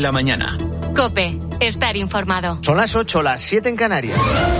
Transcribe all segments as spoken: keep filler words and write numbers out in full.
la mañana. COPE, estar informado. Son las ocho, las siete en Canarias.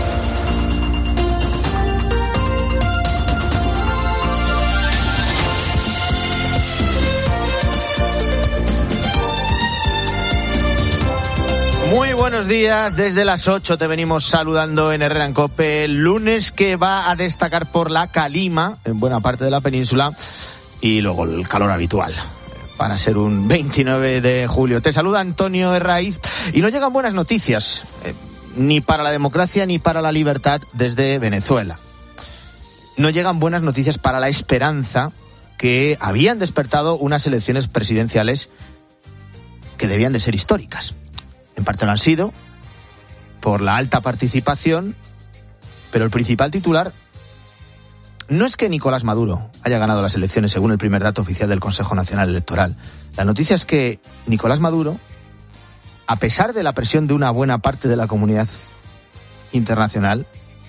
Muy buenos días, desde las ocho te venimos saludando en Herrera en COPE, lunes que va a destacar por la calima en buena parte de la península y luego el calor habitual para ser un veintinueve de julio. Te saluda Antonio Herraiz y no llegan buenas noticias, eh, ni para la democracia ni para la libertad desde Venezuela. No llegan buenas noticias para la esperanza que habían despertado unas elecciones presidenciales que debían de ser históricas. En parte lo han sido, por la alta participación, pero el principal titular no es que Nicolás Maduro haya ganado las elecciones según el primer dato oficial del Consejo Nacional Electoral. La noticia es que Nicolás Maduro, a pesar de la presión de una buena parte de la comunidad internacional,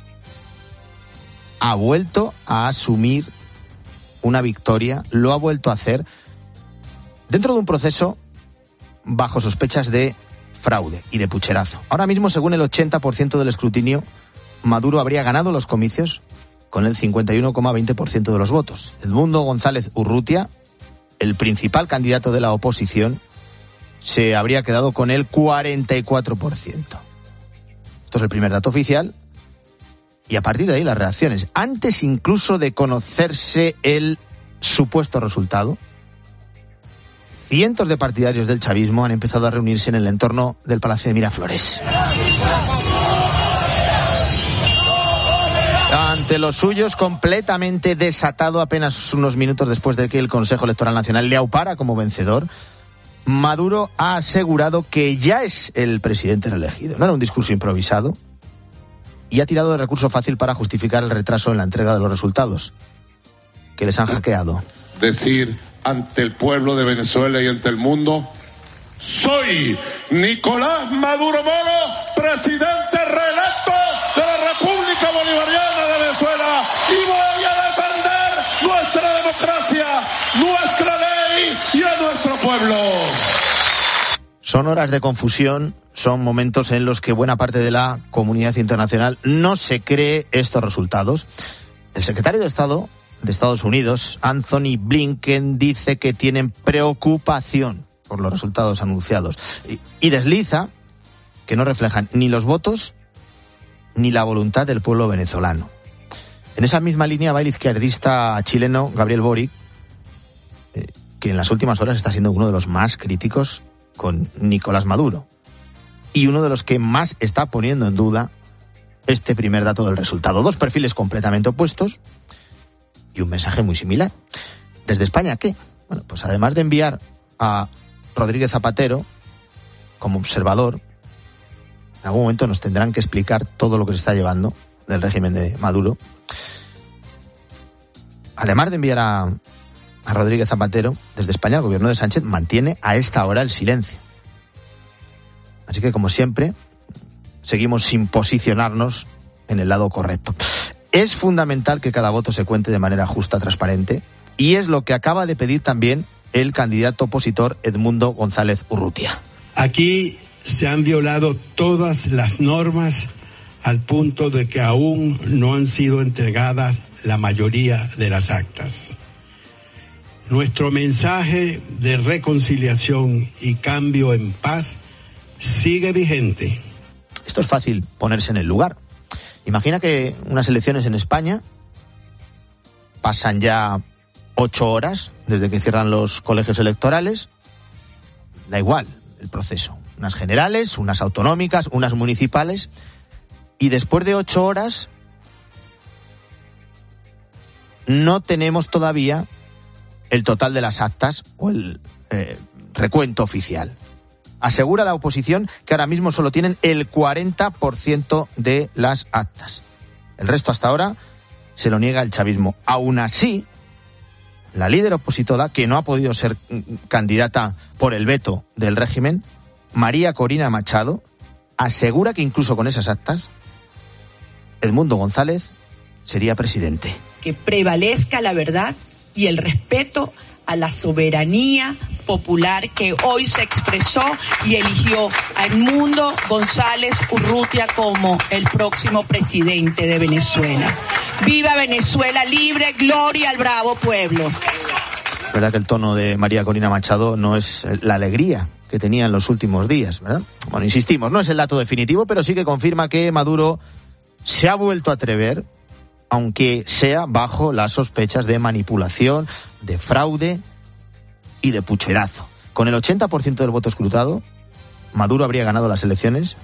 ha vuelto a asumir una victoria, lo ha vuelto a hacer dentro de un proceso bajo sospechas de fraude y de pucherazo. Ahora mismo, según el ochenta por ciento del escrutinio, Maduro habría ganado los comicios con el cincuenta y uno coma veinte por ciento de los votos. Edmundo González Urrutia, el principal candidato de la oposición, se habría quedado con el cuarenta y cuatro por ciento. Esto es el primer dato oficial y a partir de ahí las reacciones. Antes incluso de conocerse el supuesto resultado, cientos de partidarios del chavismo han empezado a reunirse en el entorno del Palacio de Miraflores. Ante los suyos, completamente desatado apenas unos minutos después de que el Consejo Electoral Nacional le aupara como vencedor, Maduro ha asegurado que ya es el presidente elegido. No era un discurso improvisado y ha tirado de recurso fácil para justificar el retraso en la entrega de los resultados, que les han hackeado. Decir ante el pueblo de Venezuela y ante el mundo: soy Nicolás Maduro Moro, presidente reelecto de la República Bolivariana de Venezuela, y voy a defender nuestra democracia, nuestra ley y a nuestro pueblo. Son horas de confusión, son momentos en los que buena parte de la comunidad internacional no se cree estos resultados. El secretario de Estado de Estados Unidos, Anthony Blinken, dice que tienen preocupación por los resultados anunciados y, y desliza que no reflejan ni los votos ni la voluntad del pueblo venezolano. En esa misma línea va el izquierdista chileno Gabriel Boric, eh, que en las últimas horas está siendo uno de los más críticos con Nicolás Maduro y uno de los que más está poniendo en duda este primer dato del resultado. Dos perfiles completamente opuestos y un mensaje muy similar. ¿Desde España qué? Bueno, pues además de enviar a Rodríguez Zapatero como observador, en algún momento nos tendrán que explicar todo lo que se está llevando del régimen de Maduro. Además de enviar a, a Rodríguez Zapatero, desde España el gobierno de Sánchez mantiene a esta hora el silencio. Así que, como siempre, seguimos sin posicionarnos en el lado correcto. Es fundamental que cada voto se cuente de manera justa, transparente, y es lo que acaba de pedir también el candidato opositor Edmundo González Urrutia. Aquí se han violado todas las normas al punto de que aún no han sido entregadas la mayoría de las actas. Nuestro mensaje de reconciliación y cambio en paz sigue vigente. Esto es fácil ponerse en el lugar. Imagina que unas elecciones en España pasan ya ocho horas desde que cierran los colegios electorales. Da igual el proceso. Unas generales, unas autonómicas, unas municipales. Y después de ocho horas no tenemos todavía el total de las actas o el eh, recuento oficial. Asegura la oposición que ahora mismo solo tienen el cuarenta por ciento de las actas. El resto hasta ahora se lo niega el chavismo. Aún así, la líder opositora, que no ha podido ser candidata por el veto del régimen, María Corina Machado, asegura que incluso con esas actas, Edmundo González sería presidente. Que prevalezca la verdad y el respeto a la soberanía popular que hoy se expresó y eligió a Edmundo González Urrutia como el próximo presidente de Venezuela. ¡Viva Venezuela libre! ¡Gloria al bravo pueblo! La verdad que el tono de María Corina Machado no es la alegría que tenía en los últimos días, ¿verdad? Bueno, insistimos, no es el dato definitivo, pero sí que confirma que Maduro se ha vuelto a atrever, aunque sea bajo las sospechas de manipulación, de fraude y de pucherazo. Con el ochenta por ciento del voto escrutado, Maduro habría ganado las elecciones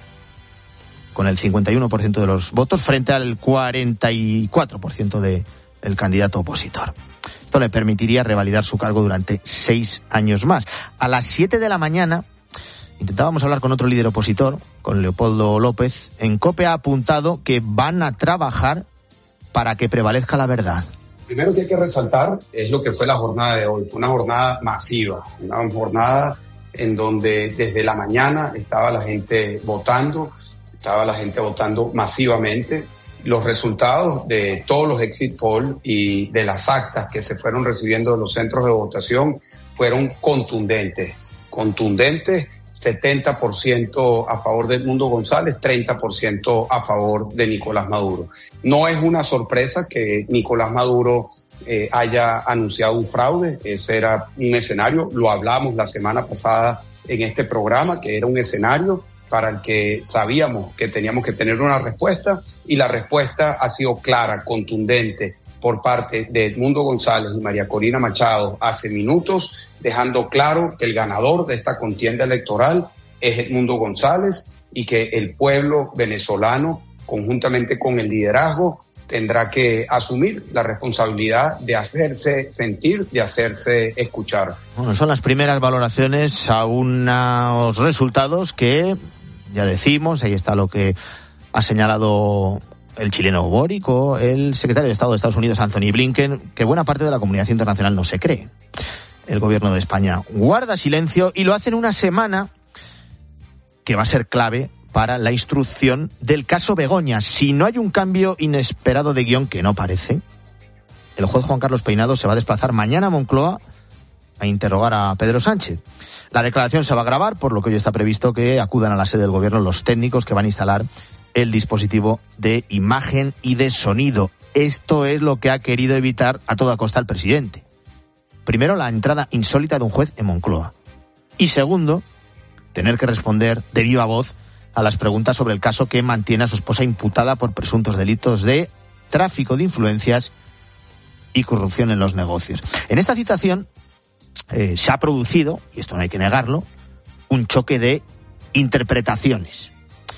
con el cincuenta y uno por ciento de los votos frente al cuarenta y cuatro por ciento del candidato opositor. Esto le permitiría revalidar su cargo durante seis años más. A las siete de la mañana intentábamos hablar con otro líder opositor, con Leopoldo López. En COPE ha apuntado que van a trabajar para que prevalezca la verdad. Primero que hay que resaltar es lo que fue la jornada de hoy. Fue una jornada masiva, una jornada en donde desde la mañana estaba la gente votando, estaba la gente votando masivamente. Los resultados de todos los exit poll y de las actas que se fueron recibiendo de los centros de votación fueron contundentes, contundentes, setenta por ciento a favor de Edmundo González, treinta por ciento a favor de Nicolás Maduro. No es una sorpresa que Nicolás Maduro eh, haya anunciado un fraude, ese era un escenario, lo hablamos la semana pasada en este programa, que era un escenario para el que sabíamos que teníamos que tener una respuesta, y la respuesta ha sido clara, contundente, por parte de Edmundo González y María Corina Machado hace minutos, dejando claro que el ganador de esta contienda electoral es Edmundo González y que el pueblo venezolano, conjuntamente con el liderazgo, tendrá que asumir la responsabilidad de hacerse sentir, de hacerse escuchar. Bueno, son las primeras valoraciones a unos resultados que, ya decimos, ahí está lo que ha señalado el chileno Boric o el secretario de Estado de Estados Unidos, Anthony Blinken, que buena parte de la comunidad internacional no se cree. El gobierno de España guarda silencio y lo hace en una semana que va a ser clave para la instrucción del caso Begoña. Si no hay un cambio inesperado de guión, que no parece, el juez Juan Carlos Peinado se va a desplazar mañana a Moncloa a interrogar a Pedro Sánchez. La declaración se va a grabar, por lo que hoy está previsto que acudan a la sede del gobierno los técnicos que van a instalar el dispositivo de imagen y de sonido. Esto es lo que ha querido evitar a toda costa el presidente. Primero, la entrada insólita de un juez en Moncloa. Y segundo, tener que responder de viva voz a las preguntas sobre el caso que mantiene a su esposa imputada por presuntos delitos de tráfico de influencias y corrupción en los negocios. En esta citación eh, se ha producido, y esto no hay que negarlo, un choque de interpretaciones.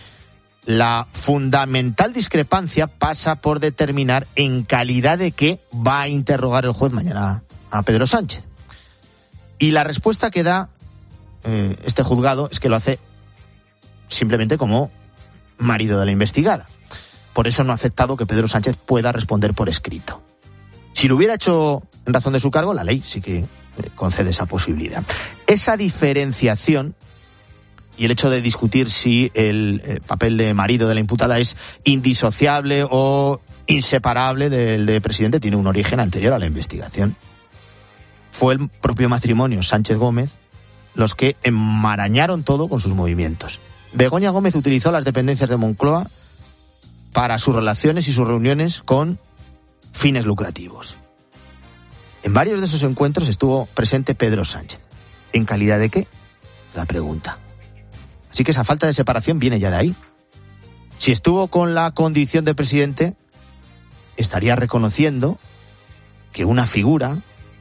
La fundamental discrepancia pasa por determinar en calidad de qué va a interrogar el juez mañana a Pedro Sánchez. Y la respuesta que da eh, este juzgado es que lo hace simplemente como marido de la investigada. Por eso no ha aceptado que Pedro Sánchez pueda responder por escrito. Si lo hubiera hecho en razón de su cargo, la ley sí que eh, concede esa posibilidad. Esa diferenciación y el hecho de discutir si el eh, papel de marido de la imputada es indisociable o inseparable del de presidente tiene un origen anterior a la investigación. Fue el propio matrimonio Sánchez-Gómez los que enmarañaron todo con sus movimientos. Begoña Gómez utilizó las dependencias de Moncloa para sus relaciones y sus reuniones con fines lucrativos. En varios de esos encuentros estuvo presente Pedro Sánchez. ¿En calidad de qué? La pregunta. Así que esa falta de separación viene ya de ahí. Si estuvo con la condición de presidente, estaría reconociendo que una figura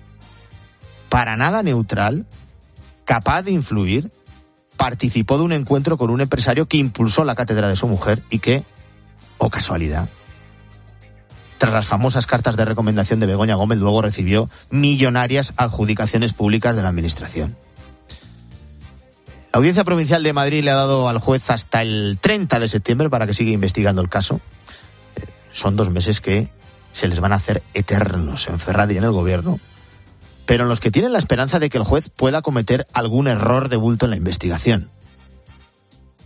para nada neutral, capaz de influir, participó de un encuentro con un empresario que impulsó la cátedra de su mujer y que, oh casualidad, tras las famosas cartas de recomendación de Begoña Gómez, luego recibió millonarias adjudicaciones públicas de la administración. La Audiencia Provincial de Madrid le ha dado al juez hasta el treinta de septiembre para que siga investigando el caso. Eh, son dos meses que se les van a hacer eternos en Ferrari y en el gobierno, pero en los que tienen la esperanza de que el juez pueda cometer algún error de bulto en la investigación.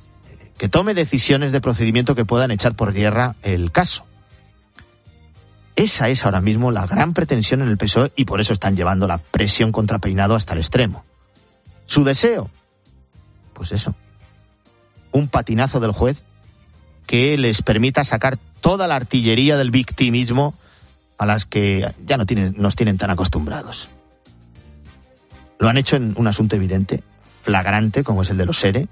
Que tome decisiones de procedimiento que puedan echar por tierra el caso. Esa es ahora mismo la gran pretensión en el P S O E y por eso están llevando la presión contra Peinado hasta el extremo. ¿Su deseo? Pues eso, un patinazo del juez que les permita sacar toda la artillería del victimismo a las que ya no tienen, nos tienen tan acostumbrados. Lo han hecho en un asunto evidente, flagrante, como es el de los SERE,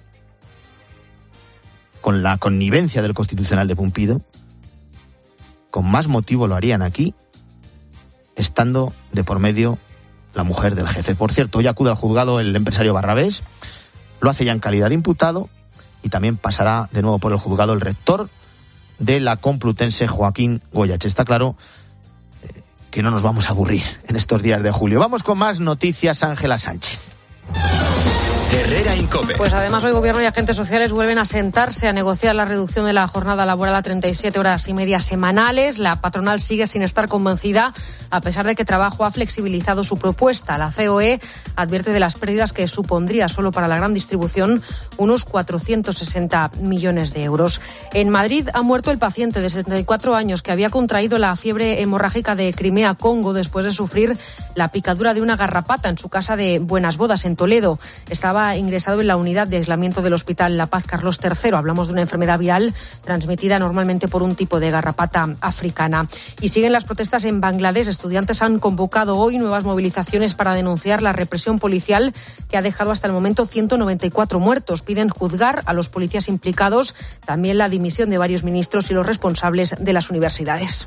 con la connivencia del Constitucional de Pumpido. Con más motivo lo harían aquí, estando de por medio la mujer del jefe. Por cierto, hoy acude al juzgado el empresario Barrabés, lo hace ya en calidad de imputado y también pasará de nuevo por el juzgado el rector de la Complutense, Joaquín Goyach. Está claro eh, que no nos vamos a aburrir en estos días de julio. Vamos con más noticias, Ángela Sánchez. Herrera Incope. Pues además hoy Gobierno y agentes sociales vuelven a sentarse a negociar la reducción de la jornada laboral a treinta y siete horas y media semanales. La patronal sigue sin estar convencida, a pesar de que Trabajo ha flexibilizado su propuesta. La C O E advierte de las pérdidas que supondría solo para la gran distribución unos cuatrocientos sesenta millones de euros. En Madrid ha muerto el paciente de setenta y cuatro años que había contraído la fiebre hemorrágica de Crimea-Congo después de sufrir la picadura de una garrapata en su casa de Buenas Bodas en Toledo. Estaba ingresado en la unidad de aislamiento del Hospital La Paz Carlos tercero. Hablamos de una enfermedad viral transmitida normalmente por un tipo de garrapata africana. Y siguen las protestas en Bangladesh. Estudiantes han convocado hoy nuevas movilizaciones para denunciar la represión policial que ha dejado hasta el momento ciento noventa y cuatro muertos. Piden juzgar a los policías implicados, también la dimisión de varios ministros y los responsables de las universidades.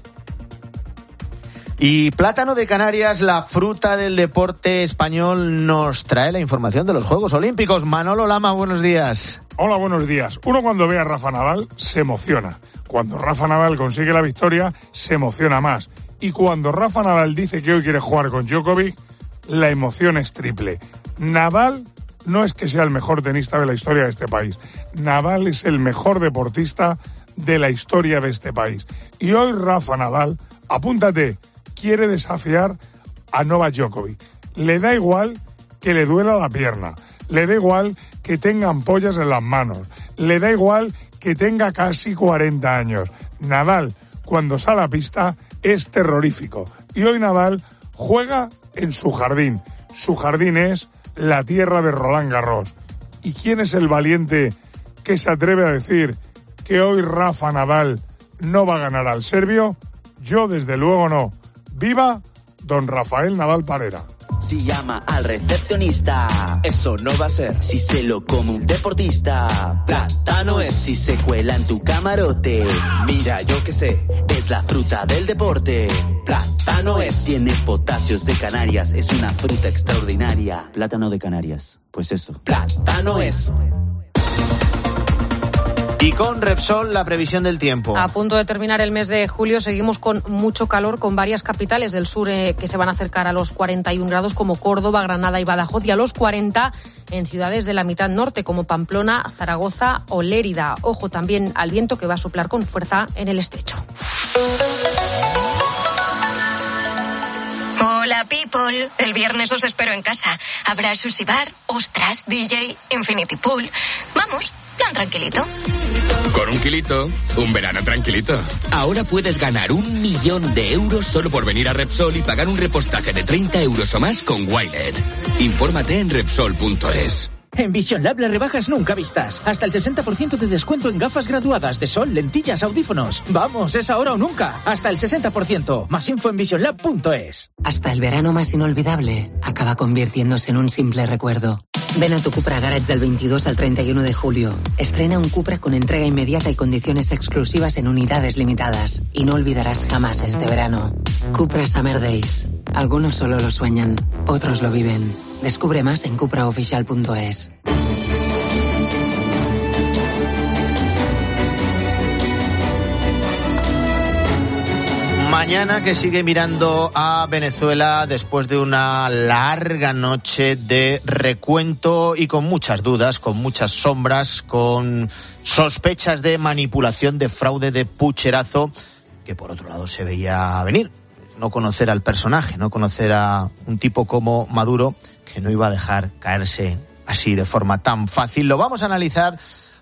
Y Plátano de Canarias, la fruta del deporte español, nos trae la información de los Juegos Olímpicos. Manolo Lama, buenos días. Hola, buenos días. Uno cuando ve a Rafa Nadal se emociona. Cuando Rafa Nadal consigue la victoria, se emociona más. Y cuando Rafa Nadal dice que hoy quiere jugar con Djokovic, la emoción es triple. Nadal no es que sea el mejor tenista de la historia de este país. Nadal es el mejor deportista de la historia de este país. Y hoy Rafa Nadal, apúntate, quiere desafiar a Novak Djokovic. Le da igual que le duela la pierna, le da igual que tenga ampollas en las manos, le da igual que tenga casi cuarenta años. Nadal, cuando sale a la pista, es terrorífico. Y hoy Nadal juega en su jardín. Su jardín es la tierra de Roland Garros. ¿Y quién es el valiente que se atreve a decir que hoy Rafa Nadal no va a ganar al serbio? Yo, desde luego, no. ¡Viva don Rafael Nadal Parera! Si llama al recepcionista, eso no va a ser. Si se lo come un deportista, plátano es. Si se cuela en tu camarote, mira, yo qué sé, es la fruta del deporte. Plátano es. Tiene potasios de Canarias, es una fruta extraordinaria. Plátano de Canarias, pues eso, plátano es. Y con Repsol, la previsión del tiempo. A punto de terminar el mes de julio, seguimos con mucho calor, con varias capitales del sur eh, que se van a acercar a los cuarenta y un grados, como Córdoba, Granada y Badajoz, y a los cuarenta en ciudades de la mitad norte, como Pamplona, Zaragoza o Lérida. Ojo también al viento, que va a soplar con fuerza en el estrecho. Hola, people. El viernes os espero en casa. Habrá sushi bar, ostras, D J, infinity pool. Vamos, plan tranquilito. Con un kilito, un verano tranquilito. Ahora puedes ganar un millón de euros solo por venir a Repsol y pagar un repostaje de treinta euros o más con Wilet. Infórmate en Repsol punto es. En Vision Lab las rebajas nunca vistas. Hasta el sesenta por ciento de descuento en gafas graduadas de sol, lentillas, audífonos. Vamos, es ahora o nunca. Hasta el sesenta por ciento. Más info en vision lab punto es. Hasta el verano más inolvidable acaba convirtiéndose en un simple recuerdo. Ven a tu Cupra Garage del veintidós al treinta y uno de julio. Estrena un Cupra con entrega inmediata y condiciones exclusivas en unidades limitadas. Y no olvidarás jamás este verano. Cupra Summer Days. Algunos solo lo sueñan, otros lo viven. Descubre más en cupra oficial punto es. Mañana que sigue mirando a Venezuela después de una larga noche de recuento y con muchas dudas, con muchas sombras, con sospechas de manipulación, de fraude, de pucherazo, que por otro lado se veía venir. No conocer al personaje, no conocer a un tipo como Maduro, que no iba a dejar caerse así de forma tan fácil. Lo vamos a analizar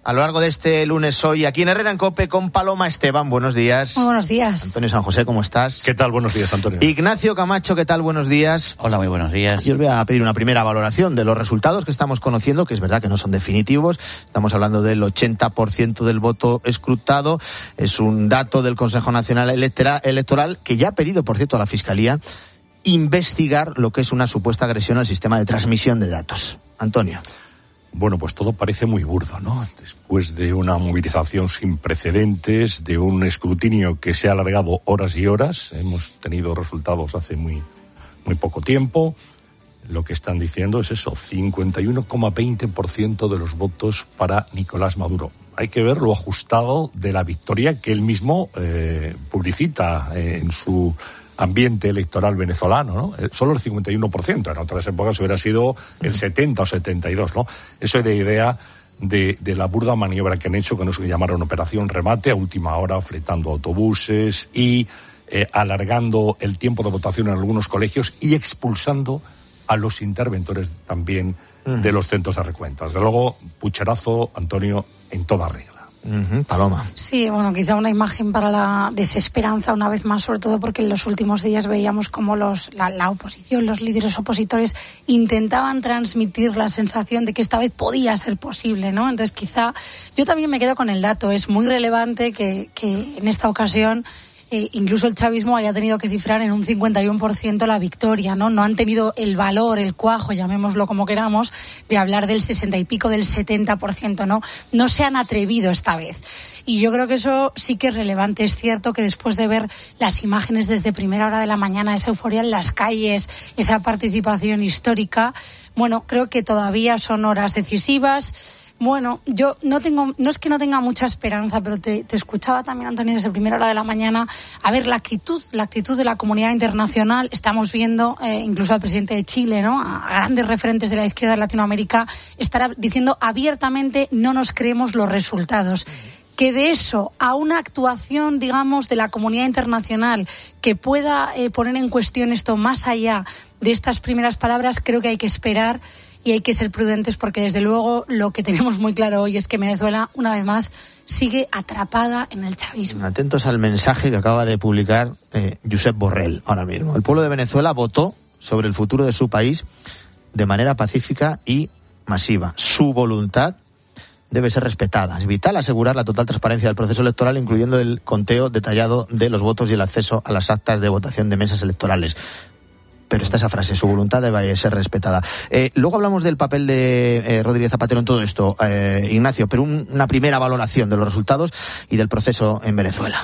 a lo largo de este lunes hoy aquí en Herrera en COPE con Paloma Esteban. Buenos días. Muy buenos días. Antonio San José, ¿cómo estás? ¿Qué tal? Buenos días, Antonio. Ignacio Camacho, ¿qué tal? Buenos días. Hola, muy buenos días. Yo os voy a pedir una primera valoración de los resultados que estamos conociendo, que es verdad que no son definitivos. Estamos hablando del ochenta por ciento del voto escrutado. Es un dato del Consejo Nacional Electoral que ya ha pedido, por cierto, a la Fiscalía investigar lo que es una supuesta agresión al sistema de transmisión de datos. Antonio. Bueno, pues todo parece muy burdo, ¿no? Después de una movilización sin precedentes, de un escrutinio que se ha alargado horas y horas, hemos tenido resultados hace muy, muy poco tiempo. Lo que están diciendo es eso, cincuenta y uno coma veinte por ciento de los votos para Nicolás Maduro. Hay que ver lo ajustado de la victoria que él mismo eh, publicita eh, en su ambiente electoral venezolano, ¿no? Eh, solo el cincuenta y uno por ciento, en otras épocas hubiera sido el setenta o setenta y dos, ¿no? Eso es de idea de, de la burda maniobra que han hecho, que no se llamaron Operación Remate, a última hora fletando autobuses y eh, alargando el tiempo de votación en algunos colegios y expulsando a los interventores también uh-huh. de los centros de recuentas. De luego, pucherazo, Antonio, en toda regla. Uh-huh. Paloma. Sí, bueno, quizá una imagen para la desesperanza una vez más, sobre todo porque en los últimos días veíamos cómo los, la, la oposición, los líderes opositores intentaban transmitir la sensación de que esta vez podía ser posible, ¿no? Entonces quizá yo también me quedo con el dato. Es muy relevante que, que en esta ocasión Eh, incluso el chavismo haya tenido que cifrar en un cincuenta y uno por ciento la victoria, ¿no? No han tenido el valor, el cuajo, llamémoslo como queramos, de hablar del sesenta y pico, del setenta por ciento, ¿no? No se han atrevido esta vez. Y yo creo que eso sí que es relevante. Es cierto que después de ver las imágenes desde primera hora de la mañana, esa euforia en las calles, esa participación histórica, bueno, creo que todavía son horas decisivas. Bueno, yo no tengo, no es que no tenga mucha esperanza, pero te, te escuchaba también, Antonio, desde primera hora de la mañana. A ver, la actitud, la actitud de la comunidad internacional. Estamos viendo eh, incluso al presidente de Chile, ¿no? A grandes referentes de la izquierda de Latinoamérica estar diciendo abiertamente: no nos creemos los resultados. Que de eso a una actuación, digamos, de la comunidad internacional que pueda eh, poner en cuestión esto más allá de estas primeras palabras, creo que hay que esperar. Y hay que ser prudentes porque, desde luego, lo que tenemos muy claro hoy es que Venezuela, una vez más, sigue atrapada en el chavismo. Atentos al mensaje que acaba de publicar eh, Josep Borrell ahora mismo. El pueblo de Venezuela votó sobre el futuro de su país de manera pacífica y masiva. Su voluntad debe ser respetada. Es vital asegurar la total transparencia del proceso electoral, incluyendo el conteo detallado de los votos y el acceso a las actas de votación de mesas electorales. Pero está esa frase, su voluntad debe ser respetada. Eh, luego hablamos del papel de eh, Rodríguez Zapatero en todo esto, eh, Ignacio, pero un, una primera valoración de los resultados y del proceso en Venezuela.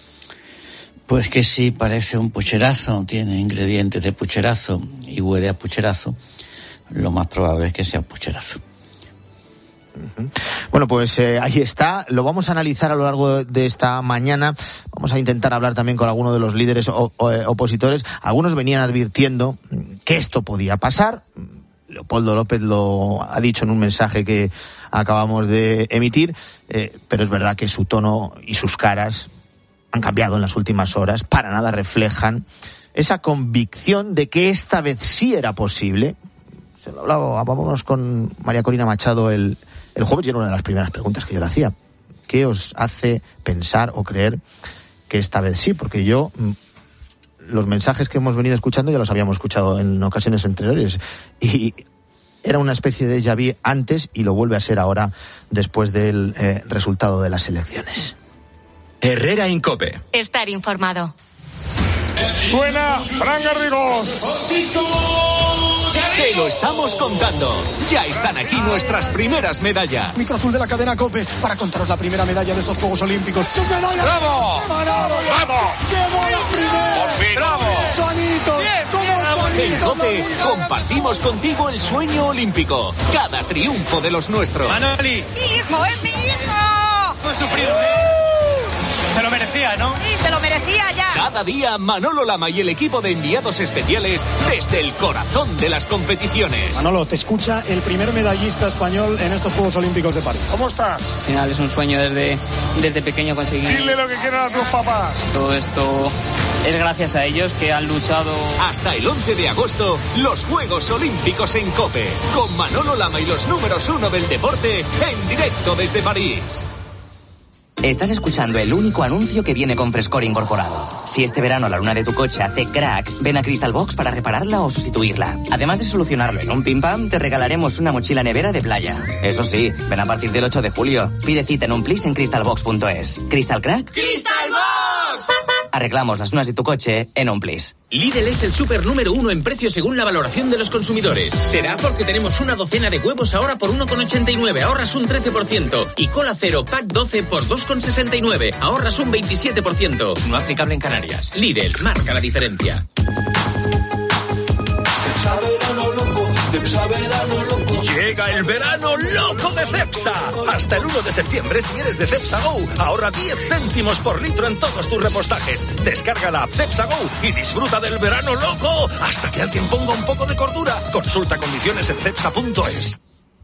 Pues que sí, parece un pucherazo, tiene ingredientes de pucherazo y huele a pucherazo. Lo más probable es que sea un pucherazo. Bueno, pues eh, ahí está. Lo vamos a analizar a lo largo de esta mañana. Vamos a intentar hablar también con algunos de los líderes o, o, opositores. Algunos venían advirtiendo que esto podía pasar. Leopoldo López lo ha dicho en un mensaje que acabamos de emitir, eh, pero es verdad que su tono y sus caras han cambiado en las últimas horas. Para nada reflejan esa convicción de que esta vez sí era posible. Se lo hablaba, vámonos con María Corina Machado el El jueves, y era una de las primeras preguntas que yo le hacía. ¿Qué os hace pensar o creer que esta vez sí? Porque yo, los mensajes que hemos venido escuchando ya los habíamos escuchado en ocasiones anteriores. Y era una especie de déjà vu antes y lo vuelve a ser ahora después del eh, resultado de las elecciones. Herrera en COPE. Estar informado. Suena Fran Garrigós. Te lo estamos contando. Ya están aquí nuestras primeras medallas. Micro azul de la cadena COPE para contaros la primera medalla de estos Juegos Olímpicos. ¡Sus medallas! ¡Bravo! ¡Bravo! ¡Bravo! ¡Llegó la primera! ¡Por fin! ¡Bravo! ¡Juanito! ¡Como Juanito! En COPE compartimos contigo el sueño olímpico. Cada triunfo de los nuestros. Manoli. ¡Mi hijo, es mi hijo! Hemos sufrido, ¿eh? Se lo merecía, ¿no? Sí, se lo merecía ya. Cada día Manolo Lama y el equipo de enviados especiales desde el corazón de las competiciones. Manolo, te escucha el primer medallista español en estos Juegos Olímpicos de París. ¿Cómo estás? Al final es un sueño desde, desde pequeño conseguir. Dile lo que quieran a tus papás. Todo esto es gracias a ellos que han luchado. Hasta el once de agosto, los Juegos Olímpicos en COPE, con Manolo Lama y los números uno del deporte, en directo desde París. Estás escuchando el único anuncio que viene con frescor incorporado. Si este verano la luna de tu coche hace crack, ven a Crystal Box para repararla o sustituirla. Además de solucionarlo en un pim pam, te regalaremos una mochila nevera de playa. Eso sí, ven a partir del ocho de julio. Pide cita en un plis en crystal box punto es. ¿Crystal Crack? ¡Crystal Box! Arreglamos las lunas de tu coche en un plis. Lidl es el súper número uno en precio según la valoración de los consumidores. Será porque tenemos una docena de huevos ahora por uno con ochenta y nueve, ahorras un trece por ciento. Y cola cero pack doce por dos con sesenta y nueve, ahorras un veintisiete por ciento. No aplicable en Canarias. Lidl, marca la diferencia. Llega el verano loco de Cepsa. Hasta el uno de septiembre, si eres de Cepsa Go, ahorra diez céntimos por litro en todos tus repostajes. Descarga la app Cepsa Go y disfruta del verano loco hasta que alguien ponga un poco de cordura. Consulta condiciones en cepsa punto es.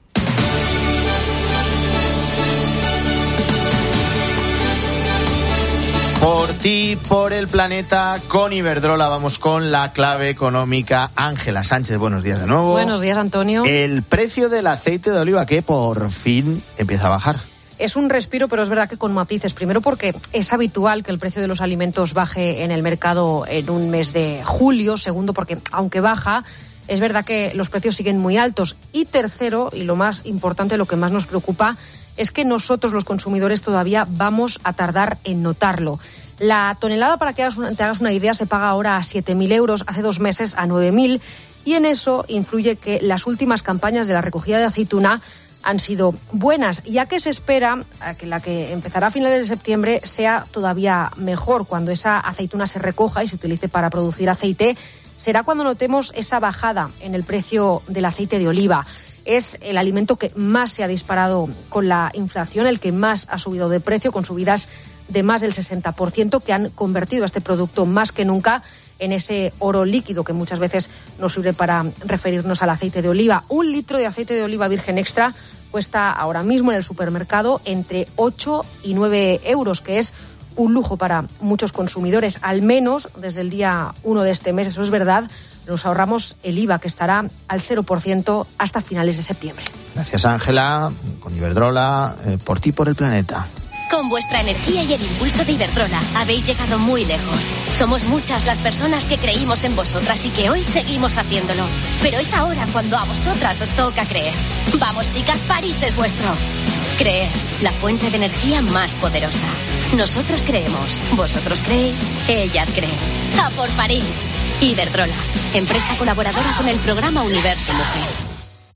Por ti, por el planeta, con Iberdrola vamos con la clave económica. Ángela Sánchez, buenos días de nuevo. Buenos días, Antonio. El precio del aceite de oliva que por fin empieza a bajar. Es un respiro, pero es verdad que con matices. Primero porque es habitual que el precio de los alimentos baje en el mercado en un mes de julio. Segundo porque, aunque baja, es verdad que los precios siguen muy altos. Y tercero, y lo más importante, lo que más nos preocupa, es que nosotros los consumidores todavía vamos a tardar en notarlo. La tonelada, para que te hagas una idea, se paga ahora a siete mil euros, hace dos meses a nueve mil, y en eso influye que las últimas campañas de la recogida de aceituna han sido buenas, ya que se espera que la que empezará a finales de septiembre sea todavía mejor. Cuando esa aceituna se recoja y se utilice para producir aceite, será cuando notemos esa bajada en el precio del aceite de oliva. Es el alimento que más se ha disparado con la inflación, el que más ha subido de precio, con subidas de más del sesenta por ciento, que han convertido a este producto más que nunca en ese oro líquido que muchas veces nos sirve para referirnos al aceite de oliva. Un litro de aceite de oliva virgen extra cuesta ahora mismo en el supermercado entre ocho y nueve euros, que es un lujo para muchos consumidores, al menos desde el día uno de este mes. Eso es verdad. Nos ahorramos el I V A, que estará al cero por ciento hasta finales de septiembre. Gracias, Ángela, con Iberdrola, eh, por ti, por el planeta. Con vuestra energía y el impulso de Iberdrola habéis llegado muy lejos. Somos muchas las personas que creímos en vosotras y que hoy seguimos haciéndolo. Pero es ahora cuando a vosotras os toca creer. Vamos, chicas, París es vuestro. Creer, la fuente de energía más poderosa. Nosotros creemos, vosotros creéis, ellas creen. ¡A por París! Iberdrola, empresa colaboradora con el programa Universo Mujer.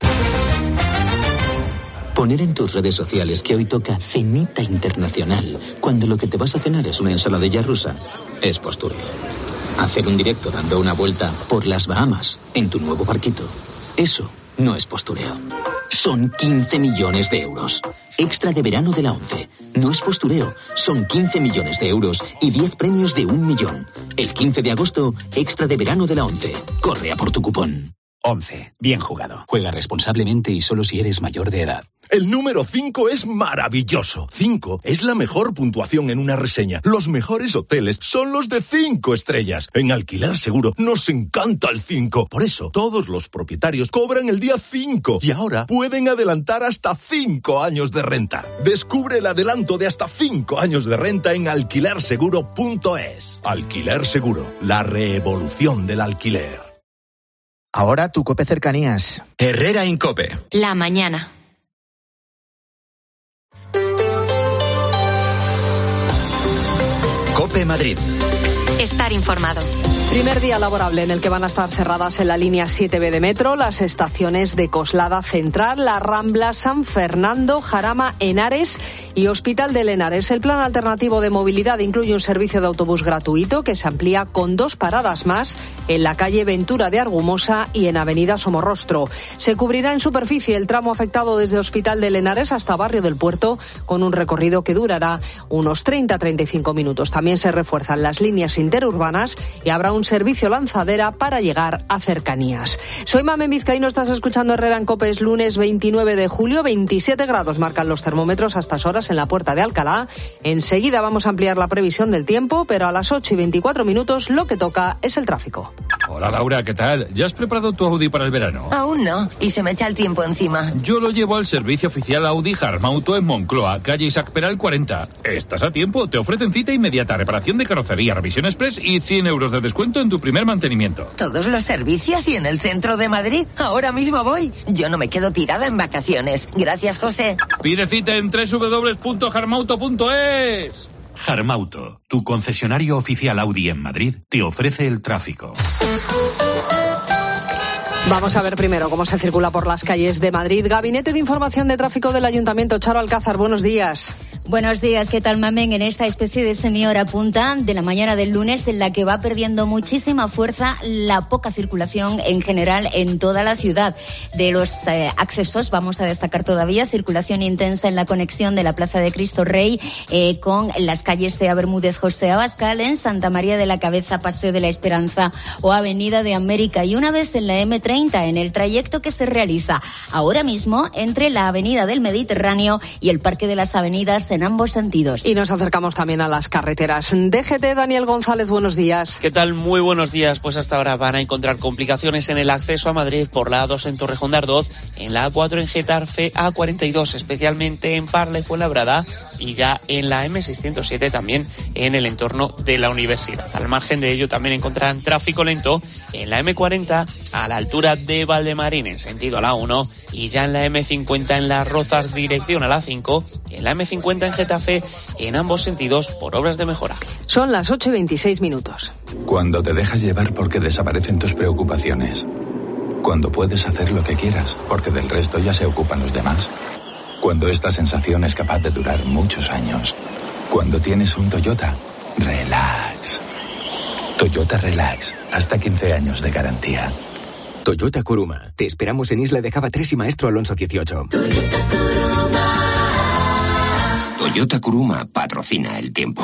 Poner en tus redes sociales que hoy toca cenita internacional, cuando lo que te vas a cenar es una ensaladilla rusa, es postureo. Hacer un directo dando una vuelta por las Bahamas en tu nuevo barquito, eso no es postureo. Son quince millones de euros. Extra de verano de la ONCE. No es postureo, son quince millones de euros y diez premios de un millón. El quince de agosto, extra de verano de la ONCE. Corre a por tu cupón. ONCE. Bien jugado. Juega responsablemente y solo si eres mayor de edad. El número cinco es maravilloso. cinco es la mejor puntuación en una reseña. Los mejores hoteles son los de cinco estrellas. En Alquiler Seguro nos encanta el cinco. Por eso, todos los propietarios cobran el día cinco. Y ahora pueden adelantar hasta cinco años de renta. Descubre el adelanto de hasta cinco años de renta en alquiler seguro punto es. Alquiler Seguro, la revolución del alquiler. Ahora tu COPE Cercanías. Herrera Incope. La mañana. COPE Madrid. Estar informado. Primer día laborable en el que van a estar cerradas en la línea siete be de metro las estaciones de Coslada Central, La Rambla, San Fernando, Jarama, Henares y Hospital de Henares. El plan alternativo de movilidad incluye un servicio de autobús gratuito que se amplía con dos paradas más en la calle Ventura de Argumosa y en Avenida Somorrostro. Se cubrirá en superficie el tramo afectado desde Hospital de Henares hasta Barrio del Puerto, con un recorrido que durará unos treinta a treinta y cinco minutos. También se refuerzan las líneas interurbanas y habrá un servicio lanzadera para llegar a cercanías. Soy Mamen Vizcaíno, estás escuchando Herrera en COPE. Es lunes veintinueve de julio, veintisiete grados marcan los termómetros a estas horas. nuevas en la Puerta de Alcalá. Enseguida vamos a ampliar la previsión del tiempo, pero a las ocho y veinticuatro minutos lo que toca es el tráfico. Hola Laura, ¿qué tal? ¿Ya has preparado tu Audi para el verano? Aún no, y se me echa el tiempo encima. Yo lo llevo al servicio oficial Audi Harmauto en Moncloa, calle Isaac Peral cuarenta. Estás a tiempo, te ofrecen cita inmediata, reparación de carrocería, revisión express y cien euros de descuento en tu primer mantenimiento. ¿Todos los servicios y en el centro de Madrid? Ahora mismo voy. Yo no me quedo tirada en vacaciones. Gracias, José. Pide cita en doble u doble u doble u punto harmauto punto es. Harmauto, tu concesionario oficial Audi en Madrid, te ofrece el tráfico. Vamos a ver primero cómo se circula por las calles de Madrid. Gabinete de Información de Tráfico del Ayuntamiento. Charo Alcázar, buenos días. Buenos días, ¿qué tal, Mamen? En esta especie de semi-hora punta de la mañana del lunes, en la que va perdiendo muchísima fuerza la poca circulación en general en toda la ciudad. De los eh, accesos vamos a destacar todavía circulación intensa en la conexión de la Plaza de Cristo Rey eh, con las calles Cea Bermúdez, José Abascal, en Santa María de la Cabeza, Paseo de la Esperanza o Avenida de América. Y una vez en la eme treinta, en el trayecto que se realiza ahora mismo entre la Avenida del Mediterráneo y el Parque de las Avenidas, en ambos sentidos. Y nos acercamos también a las carreteras. D G T, Daniel González, buenos días. ¿Qué tal? Muy buenos días. Pues hasta ahora van a encontrar complicaciones en el acceso a Madrid por la A dos en Torrejón de Ardoz, en la A cuatro en Getafe, A cuarenta y dos especialmente en Parla y Fuenlabrada, y ya en la eme seiscientos siete también en el entorno de la universidad. Al margen de ello también encontrarán tráfico lento en la eme cuarenta a la altura de Valdemarín en sentido a la uno, y ya en la eme cincuenta en Las Rozas dirección a la cinco, y en la eme cincuenta en Getafe en ambos sentidos por obras de mejora. Son las ocho y veintiséis minutos. Cuando te dejas llevar porque desaparecen tus preocupaciones. Cuando puedes hacer lo que quieras porque del resto ya se ocupan los demás. Cuando esta sensación es capaz de durar muchos años. Cuando tienes un Toyota, relax. Toyota Relax, hasta quince años de garantía. Toyota Kuruma. Te esperamos en Isla de Java tres y Maestro Alonso dieciocho. Toyota Kuruma. Toyota Kuruma patrocina el tiempo.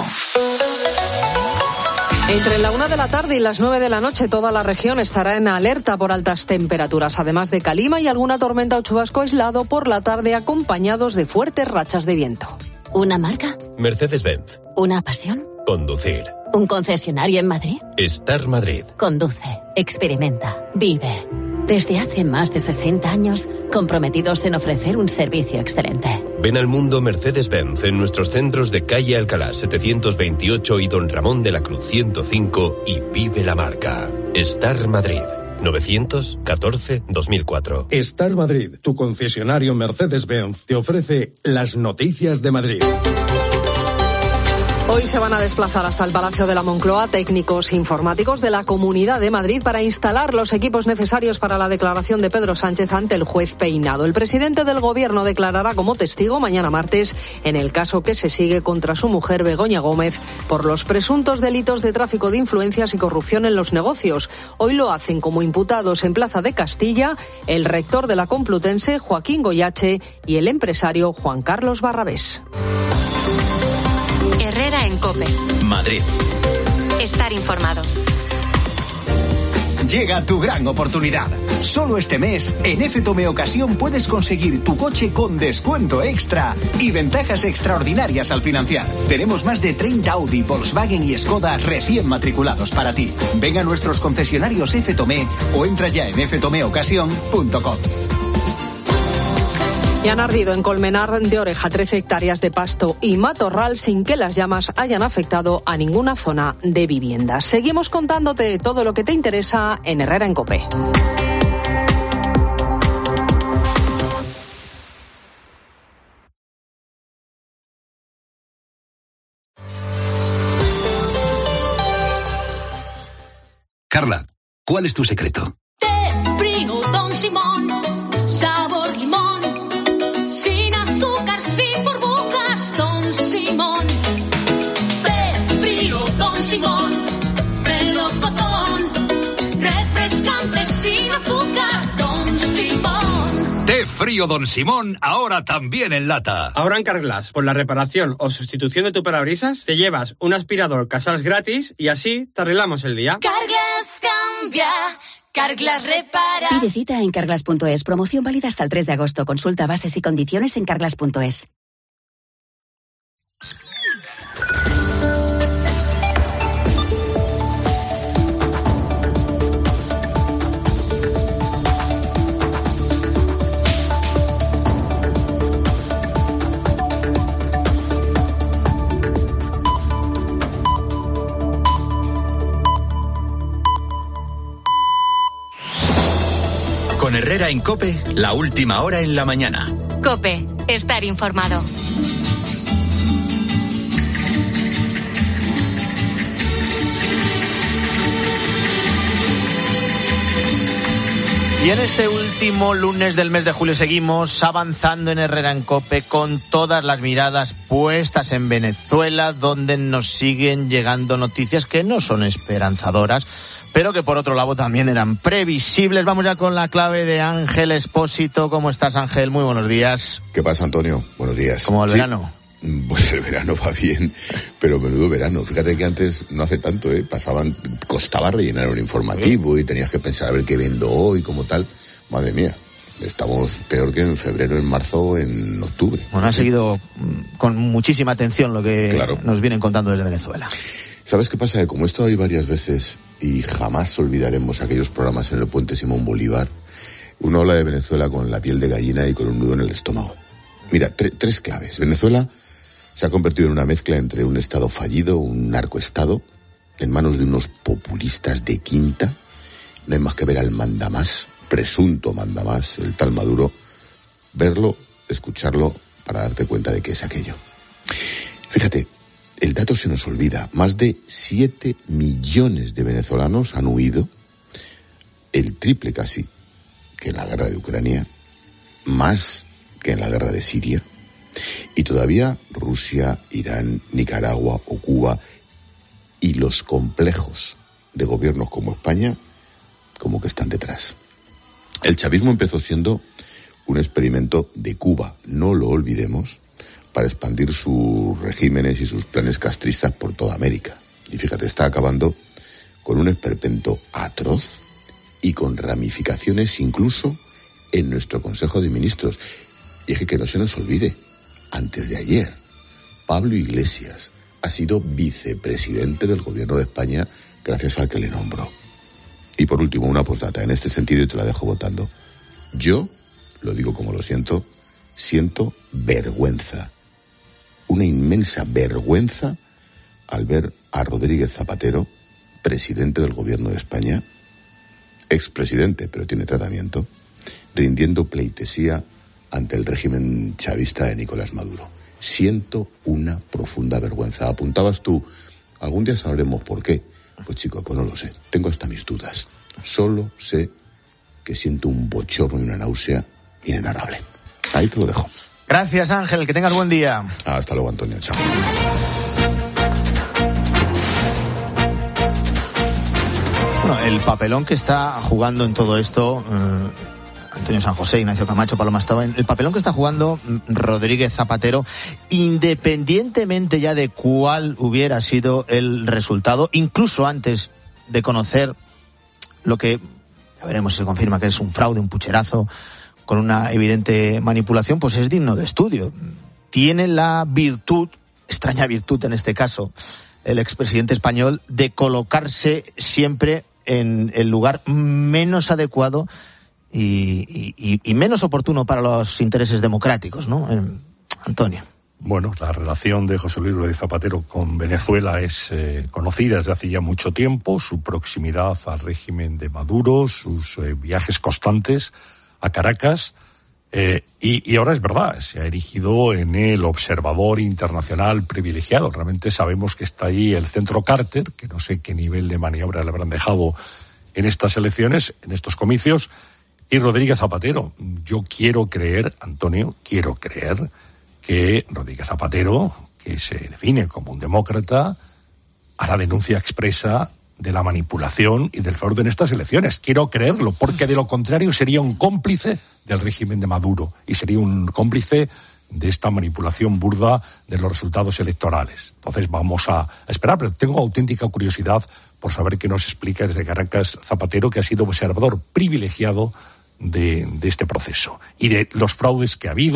Entre la una de la tarde y las nueve de la noche, toda la región estará en alerta por altas temperaturas, además de calima y alguna tormenta o chubasco aislado por la tarde, acompañados de fuertes rachas de viento. ¿Una marca? Mercedes-Benz. ¿Una pasión? Conducir. ¿Un concesionario en Madrid? Star Madrid. Conduce, experimenta, vive. Desde hace más de sesenta años, comprometidos en ofrecer un servicio excelente. Ven al mundo Mercedes-Benz en nuestros centros de calle Alcalá setecientos veintiocho y Don Ramón de la Cruz ciento cinco y vive la marca. Star Madrid. novecientos catorce dos mil cuatro. Star Madrid, tu concesionario Mercedes-Benz, te ofrece las noticias de Madrid. Hoy se van a desplazar hasta el Palacio de la Moncloa técnicos informáticos de la Comunidad de Madrid para instalar los equipos necesarios para la declaración de Pedro Sánchez ante el juez Peinado. El presidente del Gobierno declarará como testigo mañana martes en el caso que se sigue contra su mujer Begoña Gómez por los presuntos delitos de tráfico de influencias y corrupción en los negocios. Hoy lo hacen como imputados en Plaza de Castilla el rector de la Complutense, Joaquín Goyache, y el empresario Juan Carlos Barrabés. Herrera en COPE. Madrid. Estar informado. Llega tu gran oportunidad. Solo este mes, en F Tome Ocasión puedes conseguir tu coche con descuento extra y ventajas extraordinarias al financiar. Tenemos más de treinta Audi, Volkswagen y Skoda recién matriculados para ti. Ven a nuestros concesionarios F Tome o entra ya en f tome ocasión punto com. Y han ardido en Colmenar de Oreja trece hectáreas de pasto y matorral sin que las llamas hayan afectado a ninguna zona de vivienda. Seguimos contándote todo lo que te interesa en Herrera en COPE. Carla, ¿cuál es tu secreto? Té frío Don Simón, sabor limón. Sin azúcar, sin burbujas, Don Simón. Té frío, Don Simón. Melocotón. Refrescante, sin azúcar, Don Simón. Té frío Don Simón, ahora también en lata. Ahora en Carglass, por la reparación o sustitución de tu parabrisas, te llevas un aspirador Casals gratis y así te arreglamos el día. Carglass cambia. Carglass repara. Pide cita en carglass punto es. Promoción válida hasta el tres de agosto. Consulta bases y condiciones en carglass punto es. Con Herrera en COPE, la última hora en la mañana. COPE, estar informado. Y en este último lunes del mes de julio seguimos avanzando en Herrera en COPE con todas las miradas puestas en Venezuela, donde nos siguen llegando noticias que no son esperanzadoras, pero que por otro lado también eran previsibles. Vamos ya con la clave de Ángel Expósito. ¿Cómo estás, Ángel? Muy buenos días. ¿Qué pasa, Antonio? Buenos días. ¿Cómo va el sí. verano? Pues el verano va bien, pero menudo verano. Fíjate que antes, no hace tanto, ¿eh? Pasaban, costaba rellenar un informativo y tenías que pensar a ver qué vendo hoy, como tal. Madre mía, estamos peor que en febrero, en marzo o en octubre. Bueno, ha seguido con muchísima atención lo que claro. nos vienen contando desde Venezuela. ¿Sabes qué pasa? Que como he estado ahí varias veces y jamás olvidaremos aquellos programas en el puente Simón Bolívar, uno habla de Venezuela con la piel de gallina y con un nudo en el estómago. Mira, tre- tres claves. Venezuela se ha convertido en una mezcla entre un estado fallido, un narcoestado, en manos de unos populistas de quinta. No hay más que ver al mandamás, presunto mandamás, el tal Maduro, verlo, escucharlo, para darte cuenta de qué es aquello. Fíjate, el dato se nos olvida. Más de siete millones de venezolanos han huido, el triple casi que en la guerra de Ucrania, más que en la guerra de Siria. Y todavía Rusia, Irán, Nicaragua o Cuba y los complejos de gobiernos como España como que están detrás. El chavismo empezó siendo un experimento de Cuba, no lo olvidemos, para expandir sus regímenes y sus planes castristas por toda América. Y fíjate, está acabando con un esperpento atroz y con ramificaciones incluso en nuestro Consejo de Ministros. Y es que, que no se nos olvide, antes de ayer, Pablo Iglesias ha sido vicepresidente del gobierno de España gracias al que le nombró. Y por último, una postdata en este sentido y te la dejo votando. Yo, lo digo como lo siento, siento vergüenza, una inmensa vergüenza al ver a Rodríguez Zapatero, presidente del gobierno de España, expresidente, pero tiene tratamiento, rindiendo pleitesía ante el régimen chavista de Nicolás Maduro. Siento una profunda vergüenza. Apuntabas tú, algún día sabremos por qué. Pues chico, pues no lo sé. Tengo hasta mis dudas. Solo sé que siento un bochorno y una náusea inenarrable. Ahí te lo dejo. Gracias, Ángel. Que tengas buen día. Hasta luego, Antonio. Chao. Bueno, el papelón que está jugando en todo esto... Eh... Antonio San José, Ignacio Camacho, Paloma estaba en el papelón que está jugando Rodríguez Zapatero, independientemente ya de cuál hubiera sido el resultado, incluso antes de conocer lo que, ya veremos si se confirma que es un fraude, un pucherazo, con una evidente manipulación, pues es digno de estudio. Tiene la virtud, extraña virtud en este caso, el expresidente español, de colocarse siempre en el lugar menos adecuado Y, y, y menos oportuno para los intereses democráticos, ¿no? Eh, Antonio. Bueno, la relación de José Luis Rodríguez Zapatero con Venezuela es eh, conocida desde hace ya mucho tiempo, su proximidad al régimen de Maduro, sus eh, viajes constantes a Caracas, eh, y, y ahora es verdad, se ha erigido en el observador internacional privilegiado. Realmente sabemos que está ahí el centro Carter, que no sé qué nivel de maniobra le habrán dejado en estas elecciones, en estos comicios. Y Rodríguez Zapatero, yo quiero creer, Antonio, quiero creer que Rodríguez Zapatero, que se define como un demócrata, hará denuncia expresa de la manipulación y del fraude en estas elecciones. Quiero creerlo, porque de lo contrario sería un cómplice del régimen de Maduro y sería un cómplice de esta manipulación burda de los resultados electorales. Entonces vamos a esperar, pero tengo auténtica curiosidad por saber qué nos explica desde Caracas Zapatero, que ha sido observador privilegiado De, de este proceso y de los fraudes que ha habido